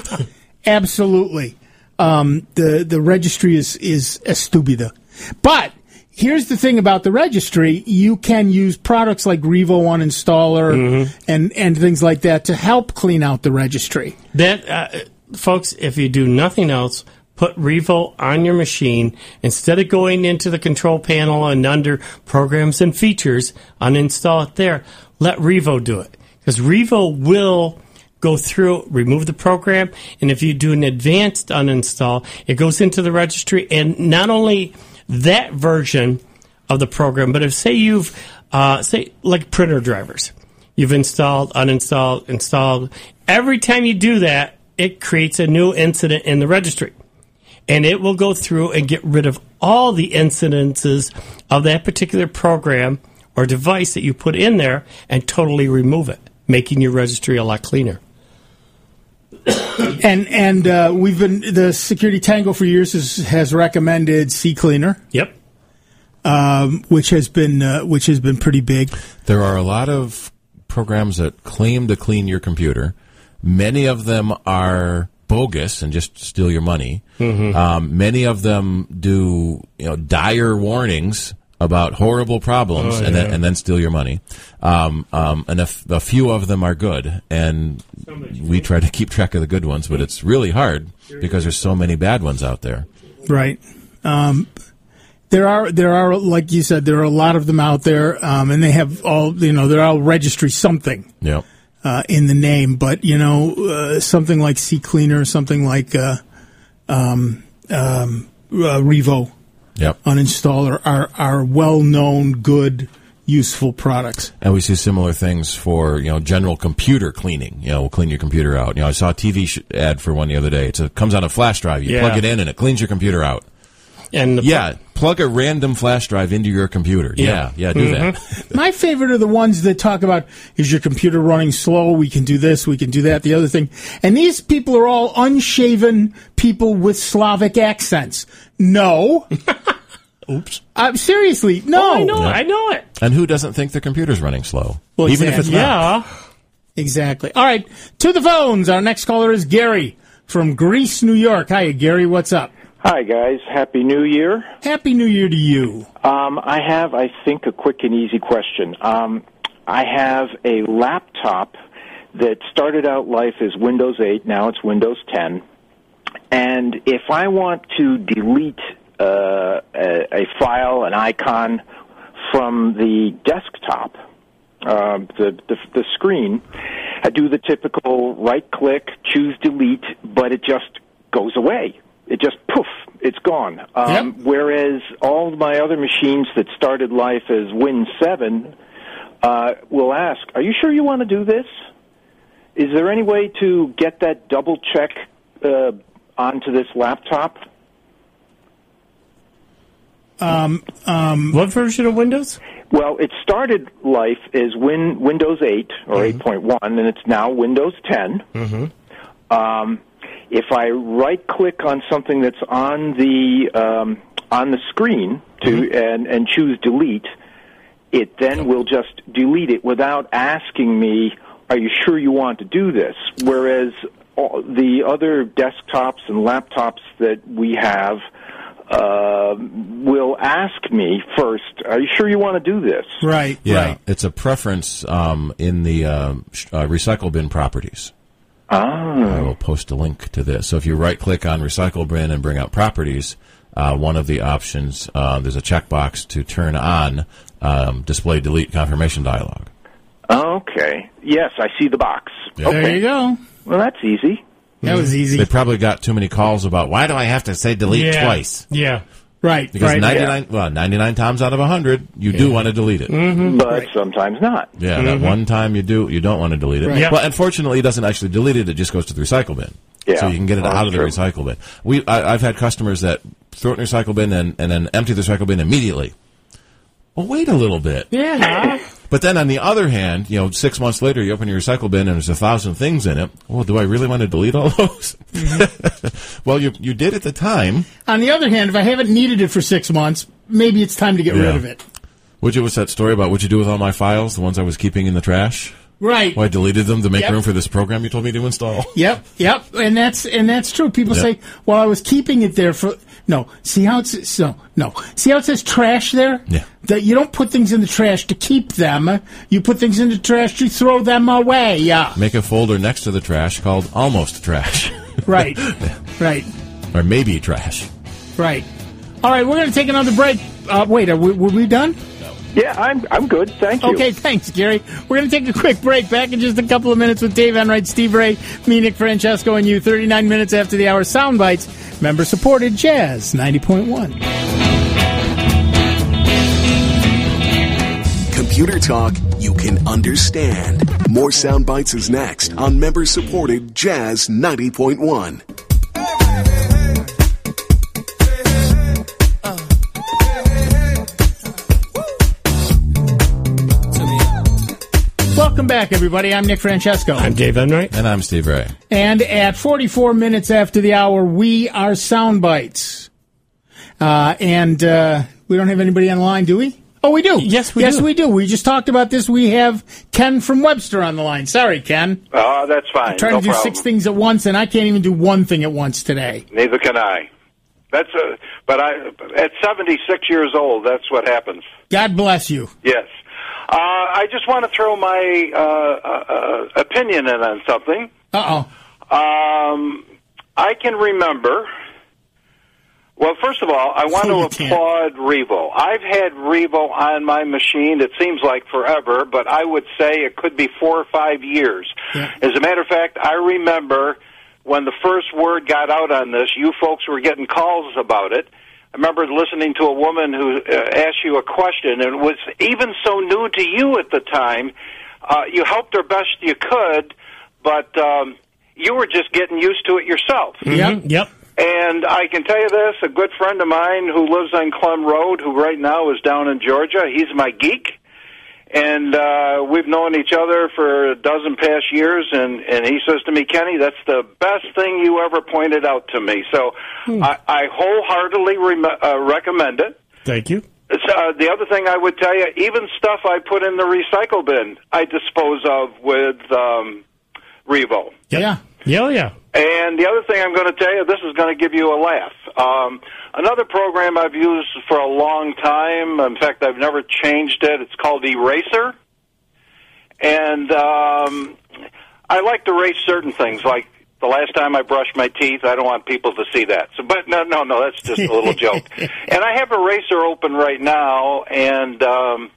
Absolutely. Um, the the registry is is estúpida. But here's the thing about the registry: you can use products like Revo Uninstaller Mm-hmm. and and things like that to help clean out the registry. That, uh, folks, if you do nothing else, put Revo on your machine. Instead of going into the control panel and under programs and features, uninstall it there. Let Revo do it. Because Revo will go through, remove the program, and if you do an advanced uninstall, it goes into the registry, and not only that version of the program, but if, say, you've, uh, say, like printer drivers, you've installed, uninstalled, installed, every time you do that, it creates a new incident in the registry. And it will go through and get rid of all the incidences of that particular program or device that you put in there and totally remove it, making your registry a lot cleaner. and and uh, we've been the Security Tango for years has, has recommended CCleaner. Yep. Um, which has been uh, which has been pretty big. There are a lot of programs that claim to clean your computer. Many of them are bogus and just steal your money. Mm-hmm. Um, many of them do, you know, dire warnings about horrible problems Oh, and, yeah. then, and then steal your money. Um, um, and a, f- a few of them are good, and we try to keep track of the good ones, but it's really hard because there's so many bad ones out there. Right. Um, there are there are like you said, there are a lot of them out there, um, and they have all you know they're all registry something. Yep. Uh, in the name, but you know, uh, something like CCleaner, something like uh, um, um, uh, Revo, Yep. uninstall are, are are well-known, good, useful products. And we see similar things for, you know, general computer cleaning. You know, we'll clean your computer out. You know, I saw a T V sh- ad for one the other day. It's a, it comes on a flash drive. You Yeah. plug it in and it cleans your computer out. And the Yeah, plug a random flash drive into your computer. Yeah, yeah, do that. My favorite are the ones that talk about, is your computer running slow? We can do this, we can do that, the other thing. And these people are all unshaven people with Slavic accents. No. Oops. Uh, seriously, no. Oh, I know Yeah. it. I know it. And who doesn't think the computer's running slow? Well, Even if it's exactly. not. Yeah. Exactly. All right, to the phones. Our next caller is Gary from Greece, New York. Hi, Gary. What's up? Hi, guys. Happy New Year. Happy New Year to you. Um, I have, I think, a quick and easy question. Um, I have a laptop that started out life as Windows eight. Now it's Windows ten. And if I want to delete uh, a, a file, an icon from the desktop, uh, the, the the screen, I do the typical right-click, choose delete, but it just goes away. It just, poof, it's gone. Um, Yep. Whereas all of my other machines that started life as Win seven uh, will ask, are you sure you want to do this? Is there any way to get that double check uh, onto this laptop? Um, um, what version of Windows? Well, it started life as Win Windows eight or Mm-hmm. eight point one, and it's now Windows ten. Mm-hmm. Um, if I right-click on something that's on the um, on the screen to Mm-hmm. and, and choose delete, it then will just delete it without asking me, "Are you sure you want to do this?" Whereas all the other desktops and laptops that we have uh, will ask me first, "Are you sure you want to do this?" Right. Yeah, Right. it's a preference um, in the um, sh- uh, recycle bin properties. Ah. I will post a link to this. So if you right-click on Recycle Bin and bring up Properties, uh, one of the options, uh, there's a checkbox to turn on um, Display Delete Confirmation Dialog. Okay. Yes, I see the box. Yep. Okay. There you go. Well, that's easy. That was easy. They probably got too many calls about, why do I have to say delete Yeah. twice? Yeah. Right. Because right. ninety-nine, well, ninety-nine times out of one hundred, you do want to delete it. Mm-hmm. But sometimes not. Yeah, that one time you do, you don't want to delete it. Right. Yeah. Well, unfortunately, it doesn't actually delete it; it just goes to the recycle bin. Yeah. So you can get it Oh, out of the true. recycle bin. We, I, I've had customers that throw it in the recycle bin and, and then empty the recycle bin immediately. Well, wait a little bit. Yeah. But then on the other hand, you know, six months later, you open your recycle bin and there's a thousand things in it. Well, do I really want to delete all those? Well, you you did at the time. On the other hand, if I haven't needed it for six months, maybe it's time to get Yeah. rid of it. Would you, what's that story about what you do with all my files, the ones I was keeping in the trash? Right. Well, I deleted them to make Yep. room for this program you told me to install. Yep, yep, and that's and that's true. People Yep. say, "Well, I was keeping it there for." No, see how it's so no. See how it says trash there? Yeah. That you don't put things in the trash to keep them. You put things in the trash to throw them away. Yeah. Make a folder next to the trash called almost trash. Right. Right. Or maybe trash. Right. All right, we're going to take another break. Uh, wait, are we, were we done? Yeah, I'm I'm good. Thank you. Okay, thanks, Gary. We're going to take a quick break. Back in just a couple of minutes with Dave Enright, Steve Ray, me, Nick Francesco, and you. thirty-nine minutes after the hour. Sound Bites, member-supported Jazz ninety point one. Computer talk you can understand. More Sound Bites is next on member-supported Jazz ninety point one. Welcome back, everybody. I'm Nick Francesco. I'm Dave Enright. And I'm Steve Ray. And at forty-four minutes after the hour, we are Sound Bites. Uh, and uh, we don't have anybody on the line, do we? Oh, we do. Yes, we yes, do. Yes, we do. We just talked about this. We have Ken from Webster on the line. Sorry, Ken. Oh, that's fine. I'm trying no to do problem. six things at once, and I can't even do one thing at once today. Neither can I. That's a, but I at seventy-six years old, that's what happens. God bless you. Yes. Uh, I just want to throw my uh, uh, opinion in on something. Uh-oh. Um, I can remember... Well, first of all, I want Oh, to applaud Revo. I've had Revo on my machine, it seems like forever, but I would say it could be four or five years. Yeah. As a matter of fact, I remember when the first word got out on this, you folks were getting calls about it. I remember listening to a woman who uh, asked you a question, and it was even so new to you at the time. Uh, you helped her best you could, but um, you were just getting used to it yourself. Mm-hmm. Yep. And I can tell you this, a good friend of mine who lives on Clem Road, who right now is down in Georgia, he's my geek. And uh, we've known each other for a dozen past years, and, and he says to me, Kenny, that's the best thing you ever pointed out to me. So hmm. I, I wholeheartedly re- uh, recommend it. Thank you. It's, uh, the other thing I would tell you, even stuff I put in the recycle bin, I dispose of with um, Revo. Yeah. Yeah, yeah. And the other thing I'm going to tell you, this is going to give you a laugh. Um, another program I've used for a long time, in fact, I've never changed it, it's called Eraser. And um, I like to erase certain things, like the last time I brushed my teeth. I don't want people to see that. So, But no, no, no, that's just a little joke. And I have Eraser open right now, and... Um,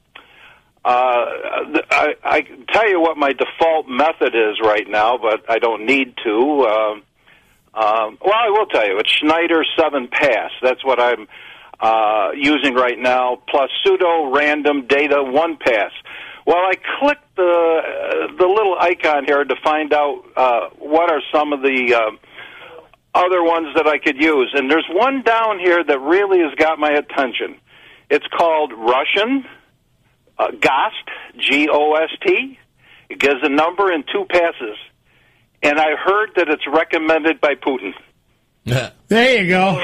Uh, I, I can tell you what my default method is right now, but I don't need to. Um, um, well, I will tell you. It's Schneider seven Pass. That's what I'm uh, using right now, plus pseudo random data one Pass. Well, I clicked the uh, the little icon here to find out uh, what are some of the uh, other ones that I could use. And there's one down here that really has got my attention. It's called Russian. Uh, Gost, G O S T. It gives a number and two passes. And I heard that it's recommended by Putin. There you go.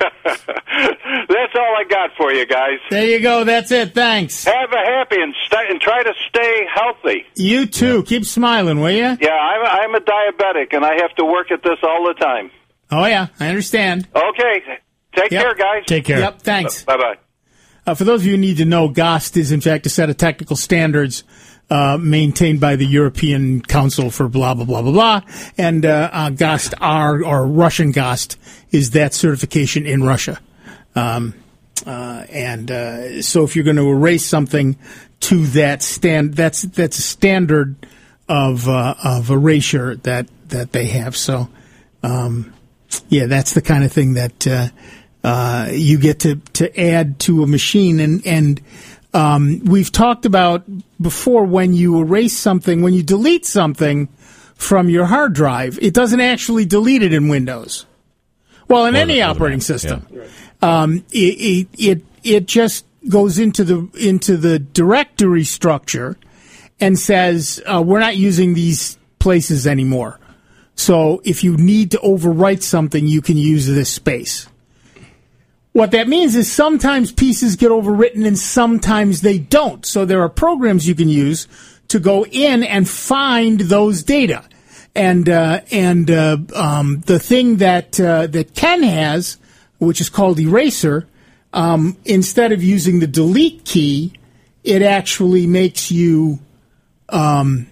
That's all I got for you guys. There you go. That's it. Thanks. Have a happy and, st- and try to stay healthy. You too. Yeah. Keep smiling, will you? Yeah, I'm, I'm a diabetic, and I have to work at this all the time. Oh, yeah. I understand. Okay. Take yep. care, guys. Take care. Yep. Thanks. Bye-bye. Uh, for those of you who need to know, GOST is, in fact, a set of technical standards uh, maintained by the European Council for blah, blah, blah, blah, blah. And uh, uh, GOST R, or Russian GOST, is that certification in Russia. Um, uh, and uh, so if you're going to erase something to that stand, that's that's a standard of uh, of erasure that, that they have. So, um, yeah, that's the kind of thing that... Uh, Uh, you get to, to add to a machine. And, and um, we've talked about before, when you erase something, when you delete something from your hard drive, it doesn't actually delete it in Windows. Well, in well, any operating system. Yeah. Um, it, it, it, it just goes into the, into the directory structure and says, uh, we're not using these places anymore. So if you need to overwrite something, you can use this space. What that means is sometimes pieces get overwritten and sometimes they don't. So there are programs you can use to go in and find those data. And uh, and uh, um, the thing that uh, that Ken has, which is called Eraser, um, instead of using the delete key, it actually makes you. Um,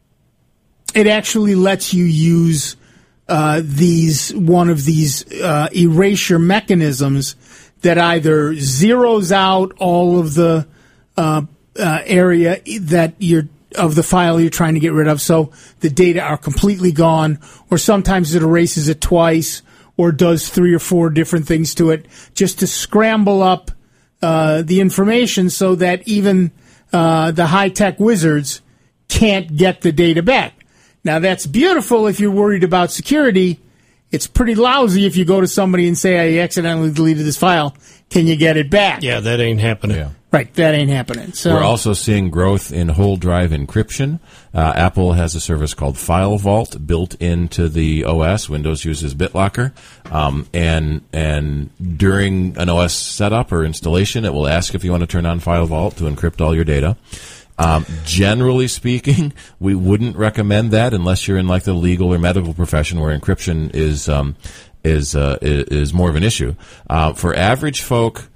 it actually lets you use uh, these one of these uh, erasure mechanisms that either zeroes out all of the uh, uh, area that you're of the file you're trying to get rid of, so the data are completely gone, or sometimes it erases it twice, or does three or four different things to it, just to scramble up uh, the information so that even uh, the high-tech wizards can't get the data back. Now, that's beautiful if you're worried about security. It's pretty lousy if you go to somebody and say, I accidentally deleted this file. Can you get it back? Yeah, that ain't happening. Yeah. Right, that ain't happening. So we're also seeing growth in whole drive encryption. Uh, Apple has a service called File Vault built into the O S. Windows uses BitLocker, um, and and during an O S setup or installation, it will ask if you want to turn on File Vault to encrypt all your data. Um, generally speaking, we wouldn't recommend that unless you're in like the legal or medical profession where encryption is um, is uh, is more of an issue. Uh, for average folk,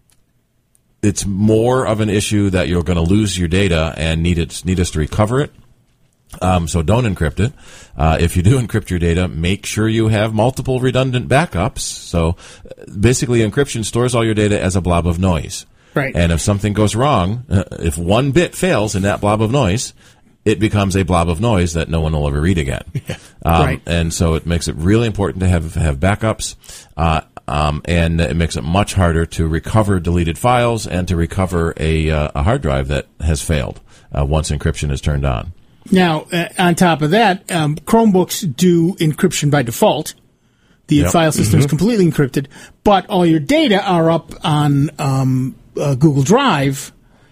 it's more of an issue that you're going to lose your data and need it need us to recover it. Um, so don't encrypt it. Uh, if you do encrypt your data, make sure you have multiple redundant backups. So basically, encryption stores all your data as a blob of noise. Right. And if something goes wrong, uh, if one bit fails in that blob of noise, it becomes a blob of noise that no one will ever read again. Yeah. Um, right. And so it makes it really important to have have backups. Uh, Um, and it makes it much harder to recover deleted files and to recover a, uh, a hard drive that has failed uh, once encryption is turned on. Now, uh, on top of that, um, Chromebooks do encryption by default. The Yep. file system is Mhm. completely encrypted, but all your data are up on um, uh, Google Drive.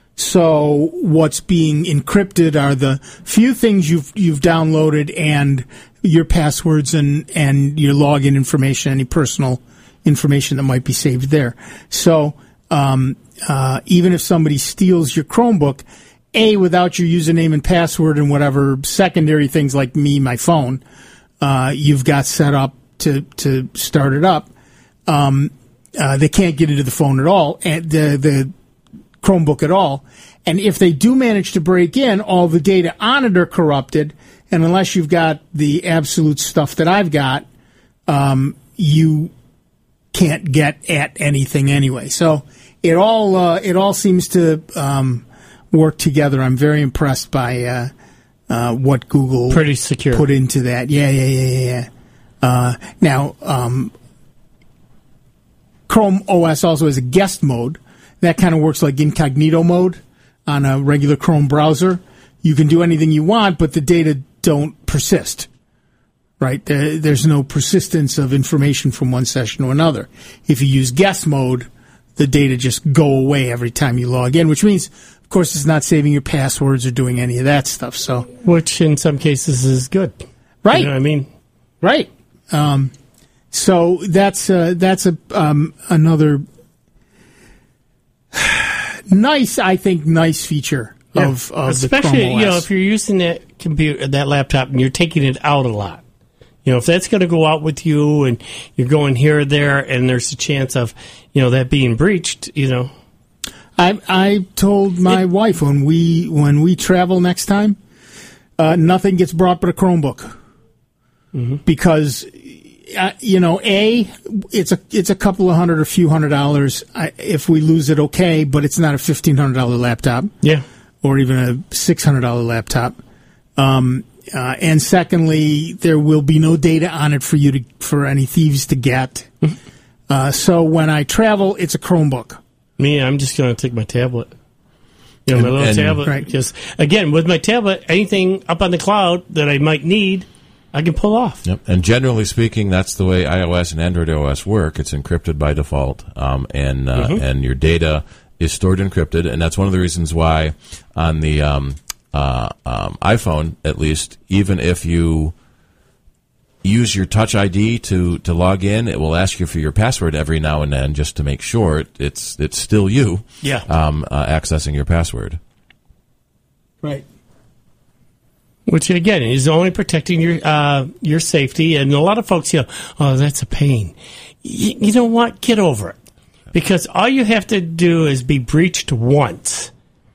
So what's being encrypted are the few things you've you've downloaded and your passwords and, and your login information, any personal information that might be saved there. So um, uh, even if somebody steals your Chromebook, A, without your username and password and whatever secondary things like me, my phone, uh, you've got set up to, to start it up, um, uh, they can't get into the phone at all, and the, the Chromebook at all. And if they do manage to break in, all the data on it are corrupted, and unless you've got the absolute stuff that I've got, um, you can't get at anything anyway. So it all uh, it all seems to um, work together. I'm very impressed by uh, uh, what Google Pretty secure. put into that. Yeah, yeah, yeah, yeah. yeah. Uh, now, um, Chrome O S also has a guest mode. That kind of works like incognito mode on a regular Chrome browser. You can do anything you want, but the data don't persist. Right? There, there's no persistence of information from one session to another. If you use guest mode, the data just go away every time you log in, which means, of course, it's not saving your passwords or doing any of that stuff. So, which in some cases is good. Right. You know what I mean? Right. Um, so that's uh, that's a um, another nice, I think, nice feature Yeah. of, of Especially, the Chrome O S. you know, if you're using that computer, that laptop, and you're taking it out a lot. You know, if that's going to go out with you and you're going here or there and there's a chance of, you know, that being breached, you know. I I told my wife when we when we travel next time, uh, nothing gets brought but a Chromebook. Mm-hmm. Because, uh, you know, A, it's a it's a couple of hundred or few hundred dollars. I, if we lose it, okay, but it's not a fifteen hundred dollars laptop. Yeah. Or even a six hundred dollars laptop. Um Uh, and secondly, there will be no data on it for you to for any thieves to get. Uh, so when I travel, it's a Chromebook. Me, I'm just going to take my tablet. You know, my And- little and- tablet. Right. Because, again, with my tablet, anything up on the cloud that I might need, I can pull off. Yep. And generally speaking, that's the way iOS and Android O S work. It's encrypted by default, um, and uh, Mhm. and your data is stored encrypted, and that's one of the reasons why on the um, uh, um, iPhone, at least, even if you use your Touch I D to, to log in, it will ask you for your password every now and then just to make sure it, it's it's still you. Yeah. Um, uh, accessing your password. Right. Which again is only protecting your uh, your safety, and a lot of folks, you know, oh, that's a pain. Y- you know what? Get over it, because all you have to do is be breached once,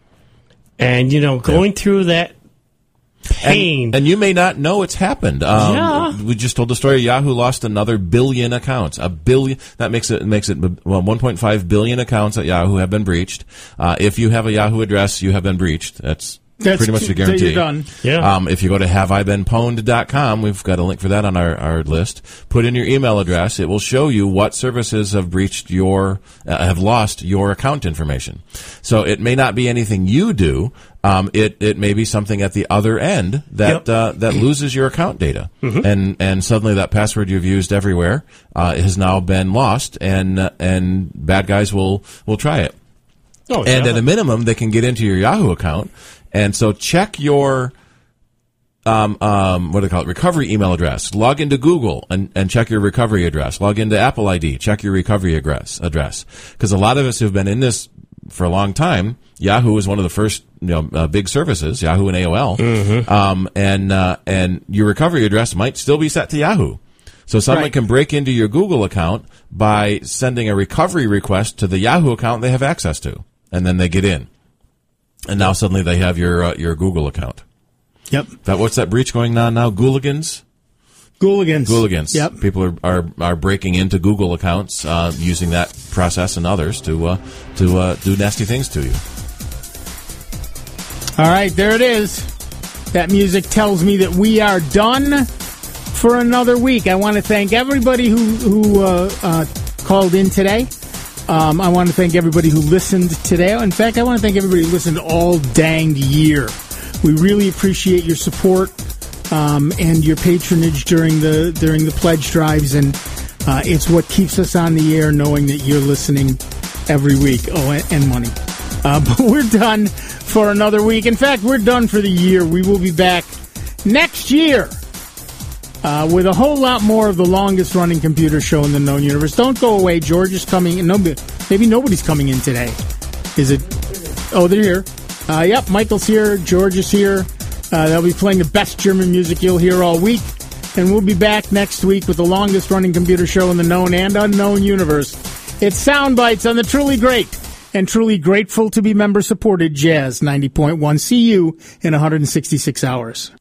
and you know, going yeah. through that pain. And, and you may not know it's happened. Um, yeah. We just told the story. Yahoo lost another billion accounts. A billion. That makes it makes it well, one point five billion accounts at Yahoo have been breached. Uh, if you have a Yahoo address, you have been breached. That's. That's pretty much a guarantee. You're done. Yeah. Um, if you go to have I been pwned dot com, we've got a link for that on our, our list. Put in your email address. It will show you what services have breached your, uh, have lost your account information. So it may not be anything you do. Um, it, it may be something at the other end that, Yep. uh, that loses your account data. Mhm. And, and suddenly that password you've used everywhere, uh, has now been lost, and, uh, and bad guys will, will try it. Oh, and yeah. at a minimum, they can get into your Yahoo account. And so check your, um, um, what do they call it, recovery email address. Log into Google and, and check your recovery address. Log into Apple I D, check your recovery address. address. Because a lot of us who've been in this for a long time, Yahoo is one of the first, you know, uh, big services, Yahoo and A O L. Mm-hmm. Um, and, uh, and your recovery address might still be set to Yahoo. So someone Right. can break into your Google account by sending a recovery request to the Yahoo account they have access to. And then they get in. And now suddenly they have your, uh, your Google account. Yep. That, what's that breach going on now? Gooligans? Gooligans. Gooligans. Yep. People are, are, are breaking into Google accounts, uh, using that process and others to, uh, to, uh, do nasty things to you. All right, there it is. That music tells me that we are done for another week. I want to thank everybody who, who, uh, uh, called in today. Um, I want to thank everybody who listened today. In fact, I want to thank everybody who listened all danged year. We really appreciate your support um, and your patronage during the during the pledge drives, and uh, it's what keeps us on the air, knowing that you're listening every week. Oh, and, and money. Uh, but we're done for another week. In fact, we're done for the year. We will be back next year uh, with a whole lot more of the longest-running computer show in the known universe. Don't go away. George is coming. Nobody, maybe nobody's coming in today. Is it? Oh, they're here. Uh, yep, Michael's here. George is here. Uh, they'll be playing the best German music you'll hear all week. And we'll be back next week with the longest-running computer show in the known and unknown universe. It's Sound Bites on the truly great and truly grateful to be member-supported Jazz ninety point one. See you in one hundred sixty-six hours.